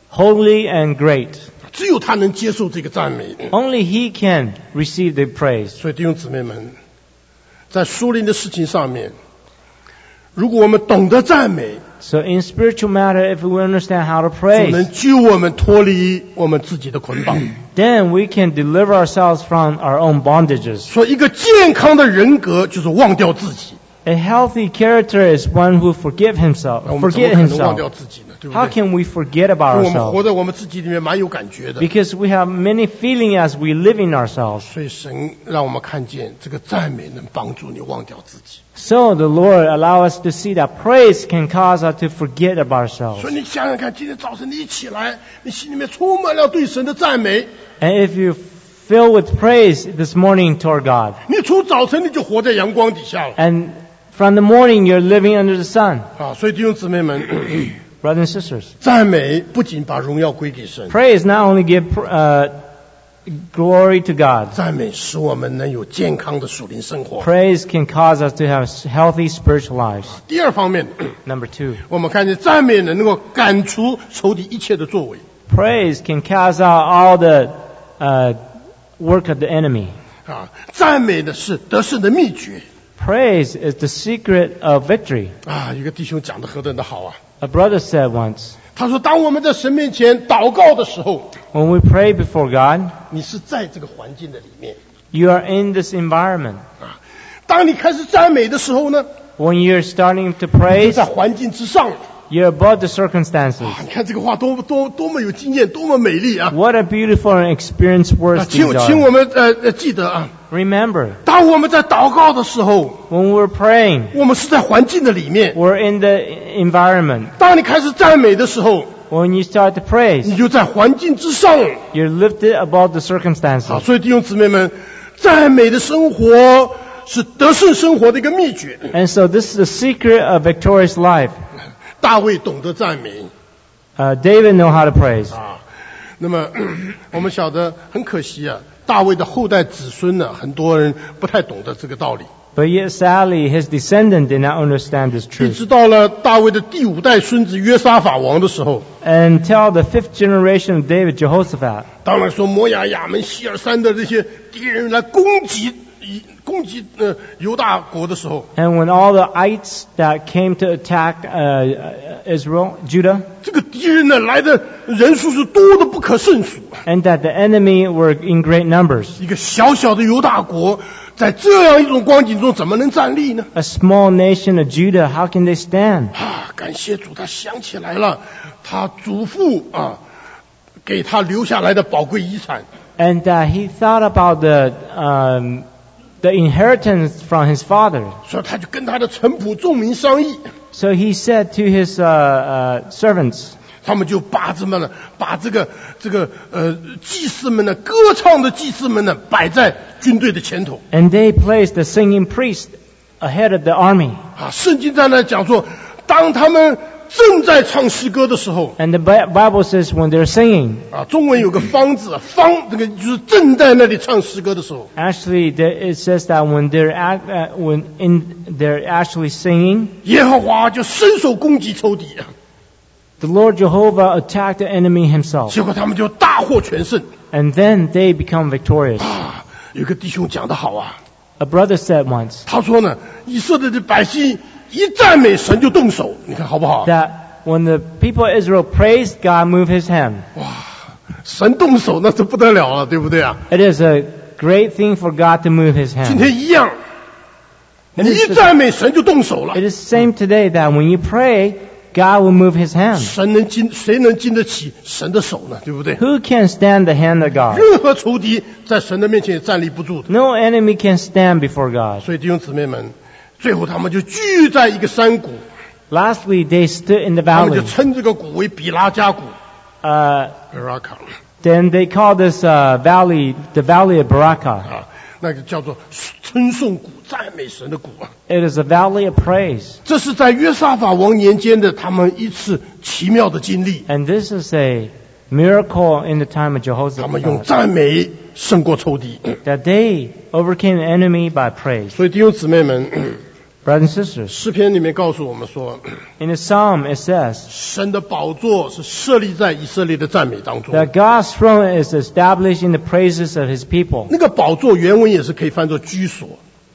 Speaker 2: holy and great.
Speaker 1: 只有他能接受这个赞美。
Speaker 2: Only He can receive the praise.
Speaker 1: 所以弟兄姊妹们，在属灵的事情上面，如果我们懂得赞美，
Speaker 2: So in spiritual matter, if we understand how to
Speaker 1: 就能
Speaker 2: praise,
Speaker 1: 救我们脱离我们自己的捆绑。
Speaker 2: then we can deliver ourselves from our own bondages.
Speaker 1: 所以一个健康的人格就是忘掉自己。
Speaker 2: A healthy character is one who forget
Speaker 1: 那我
Speaker 2: himself.
Speaker 1: 们怎么
Speaker 2: Forget
Speaker 1: 可能忘掉
Speaker 2: himself.
Speaker 1: 自己呢？对不
Speaker 2: How
Speaker 1: 对？
Speaker 2: can we forget about
Speaker 1: 我们活
Speaker 2: ourselves?
Speaker 1: 在我们自己里面蛮有感觉的。
Speaker 2: Because we have many feelings as we live in ourselves.
Speaker 1: 所以神让我们看见这个赞美能帮助你忘掉自己。
Speaker 2: So the Lord allow us to see that praise can cause us to forget about ourselves.
Speaker 1: 所以你想想看，今天早晨你一起来，你心里面充满了对神的赞美，
Speaker 2: And if you fill with praise this morning toward God,
Speaker 1: 你从早晨你就活在阳光底下了
Speaker 2: and from the morning you're living under the sun,
Speaker 1: 啊！所以弟兄姊妹们，
Speaker 2: brothers and sisters,
Speaker 1: 赞美不仅把荣耀归给神，
Speaker 2: praise not only give glory to God.
Speaker 1: 赞美使我们能有健康的属灵生活。
Speaker 2: Praise can cause us to have healthy spiritual lives.
Speaker 1: 第二方面，
Speaker 2: Number 2,
Speaker 1: 我们看见赞美能够赶除仇敌一切的作为
Speaker 2: praise can cast out all the work of the enemy.
Speaker 1: 啊！赞美的是得胜的秘诀
Speaker 2: Praise is the secret of victory.
Speaker 1: 啊！一个弟兄讲的何等的好啊！
Speaker 2: A brother said once,
Speaker 1: 他说，当我们在神面前祷告的时候，
Speaker 2: when we pray before God,
Speaker 1: 你是在这个环境的里面
Speaker 2: you are in this environment.
Speaker 1: 啊。当你开始赞美的时候呢，
Speaker 2: When you're starting to
Speaker 1: 你就
Speaker 2: praise,
Speaker 1: 在环境之上。
Speaker 2: you're above the circumstances.
Speaker 1: 啊，你看这个话多么有经验，多么美丽啊！
Speaker 2: What a beautiful and experienced
Speaker 1: 啊
Speaker 2: words
Speaker 1: 请
Speaker 2: these
Speaker 1: 请
Speaker 2: are.
Speaker 1: 我们记得啊，
Speaker 2: Remember,
Speaker 1: 当我们在祷告的时候，
Speaker 2: when we're praying,
Speaker 1: 我们是在环境的里面；
Speaker 2: we're in the environment.
Speaker 1: 当你开始赞美的时候，
Speaker 2: When you start to praise,
Speaker 1: 你就在环境之上。
Speaker 2: you're lifted above the
Speaker 1: 啊，
Speaker 2: circumstances.
Speaker 1: 所以弟兄姊妹们，赞美的生活是得胜生活的一个秘诀。
Speaker 2: And so this is the secret of victorious life.
Speaker 1: 大卫懂得赞美
Speaker 2: David know how to praise.
Speaker 1: 啊。那么我们晓得很可惜啊，大卫的后代子孙呢，很多人不太懂得这个道理。
Speaker 2: But yet sadly, his descendant did not understand this
Speaker 1: 一
Speaker 2: truth.
Speaker 1: 直到了大卫的第5代孙子约沙法王的时候，
Speaker 2: Until the 5th generation of David, Jehoshaphat,
Speaker 1: 当然说摩押、亚门、希尔山的这些敌人来攻击犹大国的时候，
Speaker 2: and when all the ites that came to attack Israel, Judah,
Speaker 1: 这个敌人呢来的人数是多的不可胜数。
Speaker 2: and that the enemy were in great numbers.
Speaker 1: 一个小小的犹大国在这样一种光景中怎么能站立呢？
Speaker 2: A small nation of Judah, how can they stand?
Speaker 1: 感谢主，他想起来了，他祖父给他留下来的宝贵遗产。
Speaker 2: And he thought about the inheritance from his father.
Speaker 1: 所以他就跟他的臣仆众民商议，
Speaker 2: So he said to his servants,
Speaker 1: 他们就把这个祭司们呢，歌唱的祭司们呢，摆在军队的前头。
Speaker 2: and they placed the singing priest ahead of the army.
Speaker 1: 圣经在那讲说，当他们正在唱诗歌的时候，
Speaker 2: And the Bible says when they're singing,
Speaker 1: 中文有个方字，方这个就是正在那里唱诗歌的时候，
Speaker 2: actually it says that when they're actually singing,
Speaker 1: 耶和华就伸手攻击仇敌，
Speaker 2: the Lord Jehovah attacked the enemy himself.
Speaker 1: 结果他们就大获全胜。
Speaker 2: And then they become victorious.
Speaker 1: 有个弟兄讲得好啊，
Speaker 2: A brother said once
Speaker 1: 他说呢，以色列的百姓一赞美神就动手，你看好不好？
Speaker 2: that when the people of Israel praised God, moved his hand.
Speaker 1: 神动手那是不得了了，对不对啊？
Speaker 2: It is a great thing for God to move his
Speaker 1: 今
Speaker 2: hand.
Speaker 1: 天一样，你一赞美神就动手了
Speaker 2: It。is the same today that when you pray, God will move his hand.
Speaker 1: 谁能经得起神的手呢？对不对？
Speaker 2: Who can stand the hand of God?
Speaker 1: 任何仇敌在神的面前也站立不住的。
Speaker 2: No enemy can stand before God.
Speaker 1: 所以弟兄姊妹们，最后他们就聚在一个山谷，
Speaker 2: Lastly, they stood in the
Speaker 1: 他们就
Speaker 2: valley.
Speaker 1: 称这个谷为比拉加谷 （Baraka）
Speaker 2: Then they call this valley the Valley of Barakah.
Speaker 1: 那个叫做称颂谷、赞美神的谷啊。
Speaker 2: It is a valley of praise.
Speaker 1: 这是在约沙法王年间的他们一次奇妙的经历。
Speaker 2: And this is a miracle in the time of
Speaker 1: 他们用
Speaker 2: Jehoshaphat.
Speaker 1: 赞美胜过仇敌。
Speaker 2: That they overcame the enemy by praise.
Speaker 1: 所以弟兄姊妹们，
Speaker 2: Brothers and sisters,
Speaker 1: 诗篇里面告诉我们说，
Speaker 2: in the psalm it says
Speaker 1: 神的宝座是设立在以色列的赞美当中。
Speaker 2: that God's throne is established in the praises of his people.
Speaker 1: 那个宝座原文也是可以翻作居所。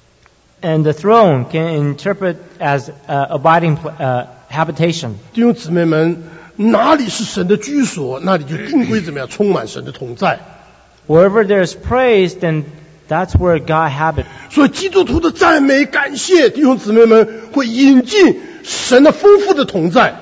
Speaker 2: And the throne can interpret as abiding habitation.
Speaker 1: 弟兄姊妹们，哪里是神的居所，那里就定会怎么样，充满神的同在。
Speaker 2: Wherever there's praise, then that's where God habits.
Speaker 1: 所以基督徒的赞美、感谢，弟兄姊妹们会引进神的丰富的同在。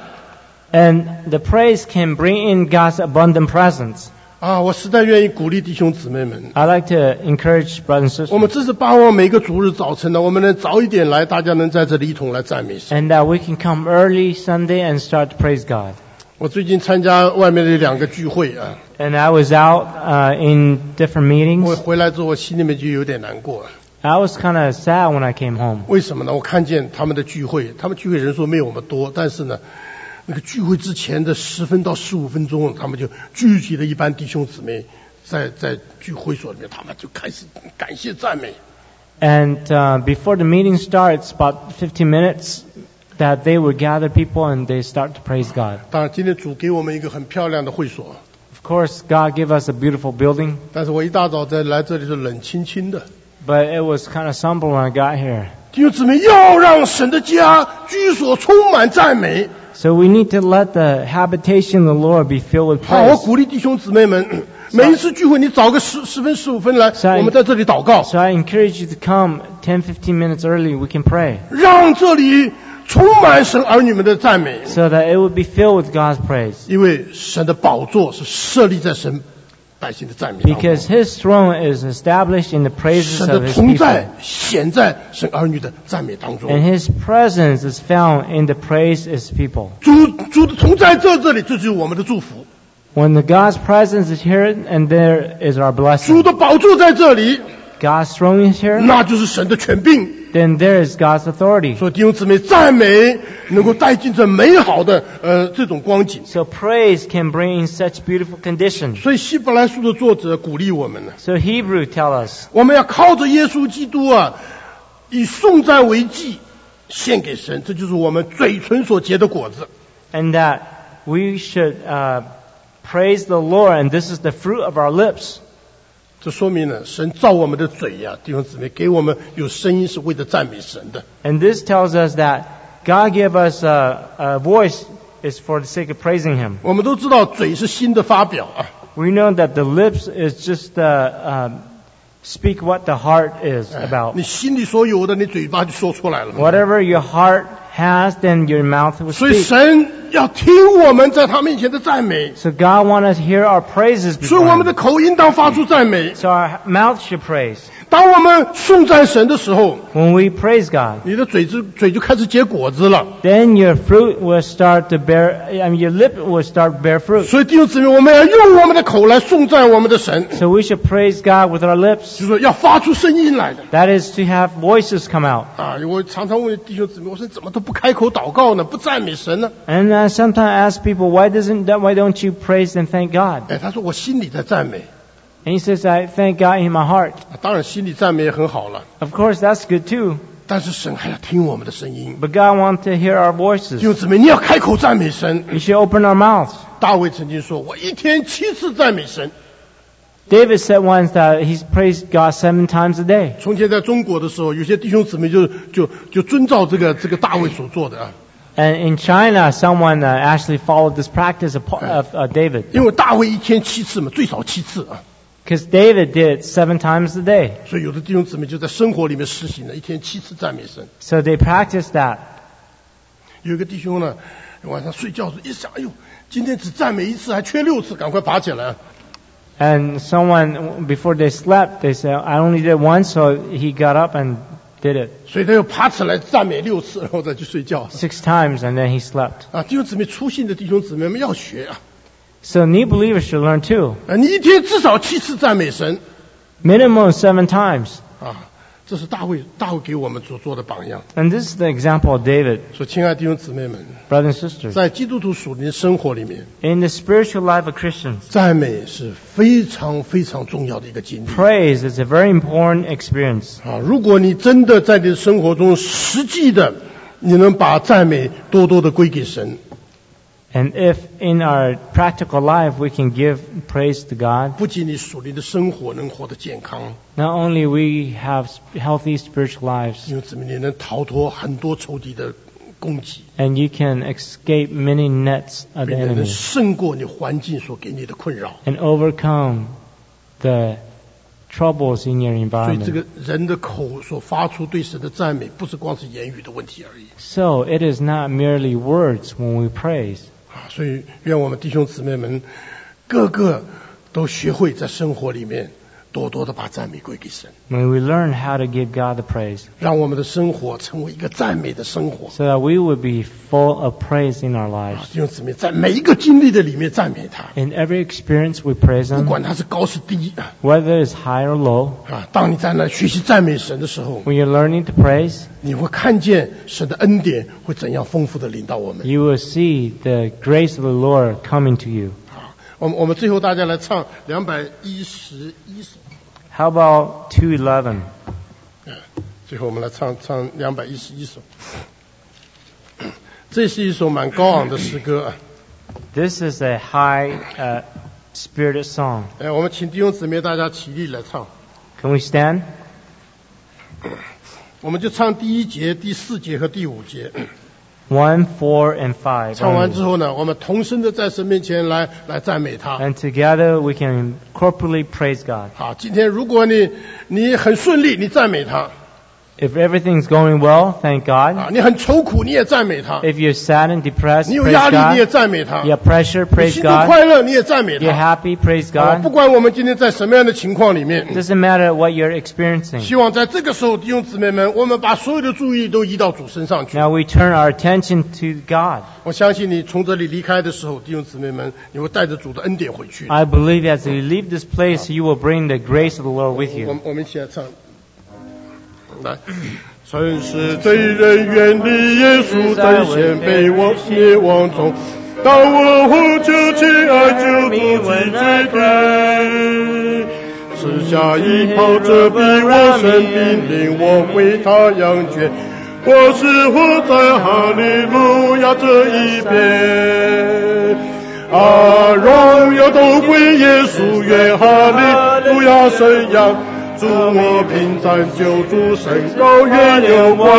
Speaker 2: And the praise can bring in God's abundant presence.
Speaker 1: 我实在愿意鼓励弟兄姊妹们。
Speaker 2: I like to encourage brothers and
Speaker 1: 我们
Speaker 2: sisters,
Speaker 1: 真是盼望每个主日早晨呢，我们能早一点来，大家能在这里一同来赞美神。
Speaker 2: and that we can come early Sunday and start to praise God.
Speaker 1: 我最近参加外面的2个聚会啊，
Speaker 2: And I was out in different
Speaker 1: 我
Speaker 2: meetings.
Speaker 1: 回来之后，我心里面就有点难过。
Speaker 2: I was kind of sad when I came home
Speaker 1: 为什么呢？我看见他们的聚会，他们聚会人数没有我们多，但是呢，那个聚会之前的10分到15分钟，他们就聚集了一班弟兄姊妹，在聚会所里面，他们就开始感谢赞美。
Speaker 2: and before the meeting starts, about 15 minutes, that they would gather people and they start to praise God.
Speaker 1: 当然，今天主给我们一个很漂亮的会所，
Speaker 2: Of course, God gave us a beautiful building,
Speaker 1: 但是我一大早在来这里是冷清清的。
Speaker 2: but it was kind of somber when I got here.
Speaker 1: 弟兄姊妹，要让神的家居所充满赞美。
Speaker 2: So we need to let the habitation of the Lord be filled with
Speaker 1: 好，我
Speaker 2: praise.
Speaker 1: 鼓励弟兄姊妹们，每一次聚会你早个10分15分来，我们在这里祷告，
Speaker 2: So I encourage you to come 10, 15 minutes early. We can pray
Speaker 1: 让这里充满神儿女们的赞美。
Speaker 2: so that it would be filled with God's praise.
Speaker 1: 因为神的宝座是设立在神百姓的赞美当中，
Speaker 2: Because His throne is established in the praises
Speaker 1: 神
Speaker 2: of
Speaker 1: 的
Speaker 2: His
Speaker 1: 同
Speaker 2: people.
Speaker 1: 在显在神儿女的赞美当中。
Speaker 2: And His presence is found in the praise of His people.
Speaker 1: 主的同在这里，这就是我们的祝福。
Speaker 2: When the God's presence is here, and there is our
Speaker 1: 主
Speaker 2: blessing.
Speaker 1: 的宝座在这里，
Speaker 2: God's throne is here,
Speaker 1: 那就是神的权柄。
Speaker 2: then there is God's authority.
Speaker 1: 所以弟兄姊妹，赞美能够带进这美好的这种光景。
Speaker 2: So praise can bring in such beautiful conditions.
Speaker 1: 所以希伯来书的作者鼓励我们呢，
Speaker 2: So Hebrew tell us
Speaker 1: 我们要靠着耶稣基督以颂赞为祭献给神，这就是我们嘴唇所结的果子。
Speaker 2: and that we should praise the Lord, and this is the fruit of our lips.
Speaker 1: 这说明呢，神造我们的嘴弟兄姊妹，给我们有声音是为了赞美神的。
Speaker 2: And this tells us that God gave us a voice is for the sake of praising Him.
Speaker 1: 我们都知道嘴是心的发表
Speaker 2: We know that the lips is just speak what the heart is about.
Speaker 1: 你心里所有的，你嘴巴就说出来了。
Speaker 2: Whatever your heart has, then your mouth will
Speaker 1: 所以
Speaker 2: speak.
Speaker 1: 神要听我们在他面前的赞美，
Speaker 2: So God wants us to hear our praises
Speaker 1: 所以
Speaker 2: before
Speaker 1: 我们的
Speaker 2: Him.
Speaker 1: 口应当发出赞美。
Speaker 2: So our mouth should praise.
Speaker 1: 当我们颂赞神的时候，
Speaker 2: When we praise God,
Speaker 1: 你的嘴就开始结果子了。
Speaker 2: then your fruit will start to bear, your lip will start to bear fruit.
Speaker 1: 所以弟兄姊妹，我们要用我们的口来颂赞我们的神，
Speaker 2: So we should praise God with our
Speaker 1: 就
Speaker 2: lips.
Speaker 1: 是说要发出声音来的。
Speaker 2: That is to have voices come out.
Speaker 1: 啊，我常常问弟兄姊妹，我说怎么都不开口祷告呢？不赞美神呢？
Speaker 2: And I sometimes ask people, why don't you praise and thank God?
Speaker 1: 哎，他说我心里在赞美。
Speaker 2: And he says, I thank God in my heart.
Speaker 1: 当然，心里赞美也很好了，
Speaker 2: Of course, that's good too.
Speaker 1: 但是神还要听我们的声音。
Speaker 2: But God wants to hear our
Speaker 1: 弟
Speaker 2: voices.
Speaker 1: 兄姊妹，你要开口赞美神。
Speaker 2: We should open our mouths.
Speaker 1: 大卫曾经说：“我一天7次赞美神。
Speaker 2: David said once that he's praised God 7 times a day. ”
Speaker 1: 从前在中国的时候，有些弟兄姊妹就遵照这个大卫所做的啊，
Speaker 2: And in China, someone actually followed this practice of David.
Speaker 1: 因为大卫一天7次嘛，最少7次啊，
Speaker 2: Because David did it 7 times a day.
Speaker 1: 所以有的弟兄姊妹就在生活里面实行了，一天7次赞美神。
Speaker 2: So they practiced that.
Speaker 1: 有一个弟兄呢，晚上睡觉的时候一想，哎呦，今天只赞美1次，还缺6次，赶快爬起来啊！
Speaker 2: And someone, before they slept, they said, I only did one, so he got up and did it
Speaker 1: 所以他又爬起来赞美6次，然后再去睡觉
Speaker 2: 6 times, and then he slept.
Speaker 1: 啊！弟兄姊妹，初信的弟兄姊妹们要学啊！
Speaker 2: So new believers should learn too.
Speaker 1: 你一天至少7次赞美神
Speaker 2: Minimum 7 times.
Speaker 1: 啊！这是大卫给我们所做的榜样。
Speaker 2: And this is the example of David,
Speaker 1: 所以，亲爱的弟兄姊妹们，
Speaker 2: brothers and sisters.
Speaker 1: 在基督徒属灵生活里面，
Speaker 2: In the spiritual life of Christians,
Speaker 1: 赞美是非常非常重要的一个经历
Speaker 2: praise is a very important experience.
Speaker 1: 啊！如果你真的在你的生活中实际的，你能把赞美多多的归给神，
Speaker 2: And if in our practical life we can give praise to God,
Speaker 1: 不仅你属灵的生活能活得健康，
Speaker 2: not only we have healthy spiritual lives,
Speaker 1: 弟兄姊妹，你能逃脱很多仇敌的攻击，
Speaker 2: and you can escape many nets of the
Speaker 1: 并且能
Speaker 2: enemy
Speaker 1: 胜过你环境所给你的困扰。
Speaker 2: and overcome the troubles in your
Speaker 1: 所以，这
Speaker 2: environment.
Speaker 1: 个人的口所发出对神的赞美，不是光是言语的问题而已
Speaker 2: So it is not merely words when we praise.
Speaker 1: 啊！所以，愿我们弟兄姊妹们个个都学会在生活里面多多的把赞美归给神，
Speaker 2: May we learn how to give God the praise
Speaker 1: 让我们的生活成为一个赞美的生活。
Speaker 2: so that we would be full of praise in our
Speaker 1: 啊，
Speaker 2: lives.
Speaker 1: 弟兄姊妹，在每一个经历的里面赞美他，
Speaker 2: In every experience we praise
Speaker 1: 不
Speaker 2: Him,
Speaker 1: 管他是高是低啊！
Speaker 2: whether it's high or low.
Speaker 1: 啊，当你在那学习赞美神的时候，
Speaker 2: When you're learning to praise,
Speaker 1: 你会看见神的恩典会怎样丰富的领导我们。
Speaker 2: you will see the grace of the Lord coming to you.
Speaker 1: 啊，我们最后大家来唱211首。
Speaker 2: How about 211?
Speaker 1: 最后我们来唱211首。这是一首蛮高昂的诗歌啊！
Speaker 2: This is a high spirited song.
Speaker 1: 我们请弟兄姊妹大家起立来唱。
Speaker 2: Can we stand?
Speaker 1: 我们就唱第1节、第4节和第5节。
Speaker 2: 1, 4, and 5.
Speaker 1: 唱完之
Speaker 2: only.
Speaker 1: 后呢，我们同声的在神面前来赞美他。
Speaker 2: And together we can corporately praise God.
Speaker 1: 好，今天如果你很顺利，你赞美他；
Speaker 2: If everything's going well, thank God.
Speaker 1: 啊，你很愁苦，你也赞美他；
Speaker 2: If you're sad and depressed,
Speaker 1: 你有
Speaker 2: praise
Speaker 1: 压力，你也
Speaker 2: God.
Speaker 1: 赞美他；
Speaker 2: You have pressure,
Speaker 1: 你
Speaker 2: praise
Speaker 1: 心不
Speaker 2: God.
Speaker 1: 快乐，你也赞美
Speaker 2: You're
Speaker 1: 他。
Speaker 2: happy, praise
Speaker 1: 不
Speaker 2: God.
Speaker 1: 管我们今天在什么样的情况里面，
Speaker 2: Doesn't matter what you're experiencing.
Speaker 1: 希望在这个时候，弟兄姊妹们，我们把所有的注意力都移到主身上去。
Speaker 2: Now we turn our attention to God.
Speaker 1: 我相信你从这里离开的时候，弟兄姊妹们，你会带着主的恩典回去。
Speaker 2: I believe as you leave this place, you will bring the grace of the Lord with you.
Speaker 1: 我们一起来唱，来。曾是罪人远离耶稣，在险被我灭亡中。当我呼求亲爱救主的罪孽，赐下一袍遮蔽我生命，令我为他羊圈。我是活在哈利路亚这一边。啊，荣耀都归耶稣，愿哈利路亚声扬。祝我平安救主神高远有光，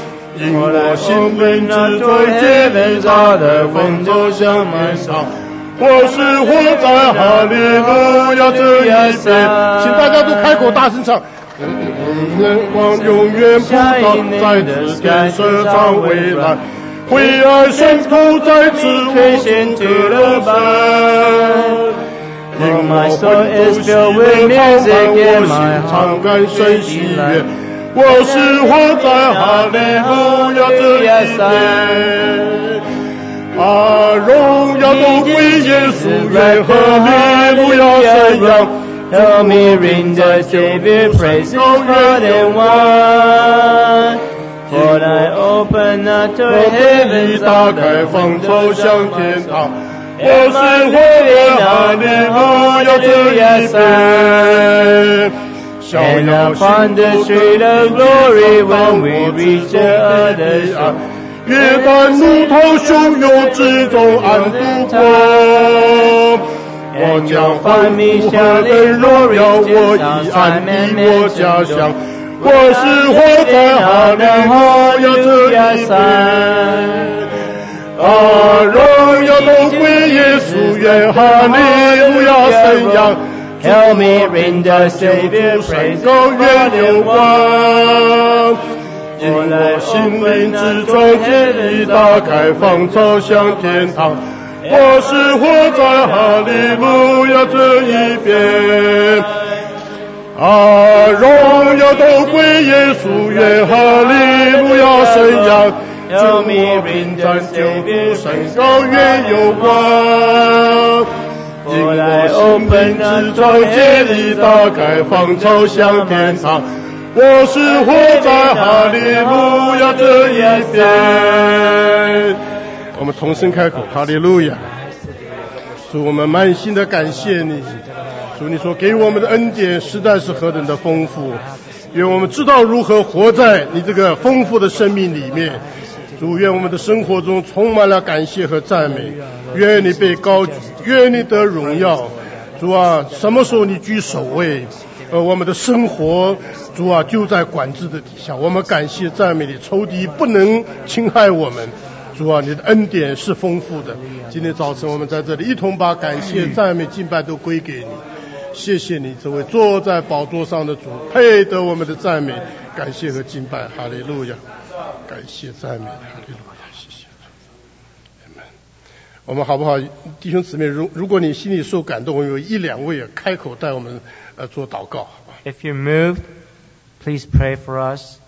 Speaker 1: 因我心灵之中竭力他的温柔像满上， 我是活在哈利路亚这一边。请大家都开口大声唱。光永远不倒，在此天射长未来，灰暗深处在此无限的乐门。因我魂不息的盼望，我心常感神喜悦。我是活在哈利路亚这一边。荣耀都归耶稣，愿哈利路亚宣扬。
Speaker 2: Help me ring the Savior praise God and one. For I open up to heaven,
Speaker 1: 打开方走向天堂。我是活在哈利路亚这一边。
Speaker 2: And upon the street of glory, when we reach the other side,
Speaker 1: 约旦怒涛汹涌之中安度过。我将欢呼和人荣耀，我已安定我家乡。我是活在哈利路亚这一边。荣耀都归耶稣，愿哈利路亚宣扬。
Speaker 2: Help me ring the Savior praise
Speaker 1: God 愿有光。因我心灵之中天意打开，方走向天堂。我是活在哈利路亚这一边。荣耀都归耶稣，愿哈利路亚宣扬。
Speaker 2: Help me ring the Savior praise
Speaker 1: 高愿有光。因我心灵之中天意打开，方走向天堂。我是活在哈利路亚这一边。我们同声开口，哈利路亚！主，我们满心的感谢你，主，你所给我们的恩典实在是何等的丰富，愿我们知道如何活在你这个丰富的生命里面。主，愿我们的生活中充满了感谢和赞美，愿你被高举，愿你得荣耀。主啊，什么时候你居首位，我们的生活，主啊，就在管制的底下。我们感谢赞美你，仇敌不能侵害我们。主啊，你的恩典是丰富的。今天早晨我们在这里一同把感谢、赞美、敬拜都归给你。谢谢你，这位坐在宝座上的主，配得我们的赞美、感谢和敬拜。哈利路亚！感谢赞美，哈利路亚！谢谢主。我们好不好，弟兄姊妹？如果你心里受感动，我有一两位开口带我们做祷告。
Speaker 2: If you're moved, please pray for us.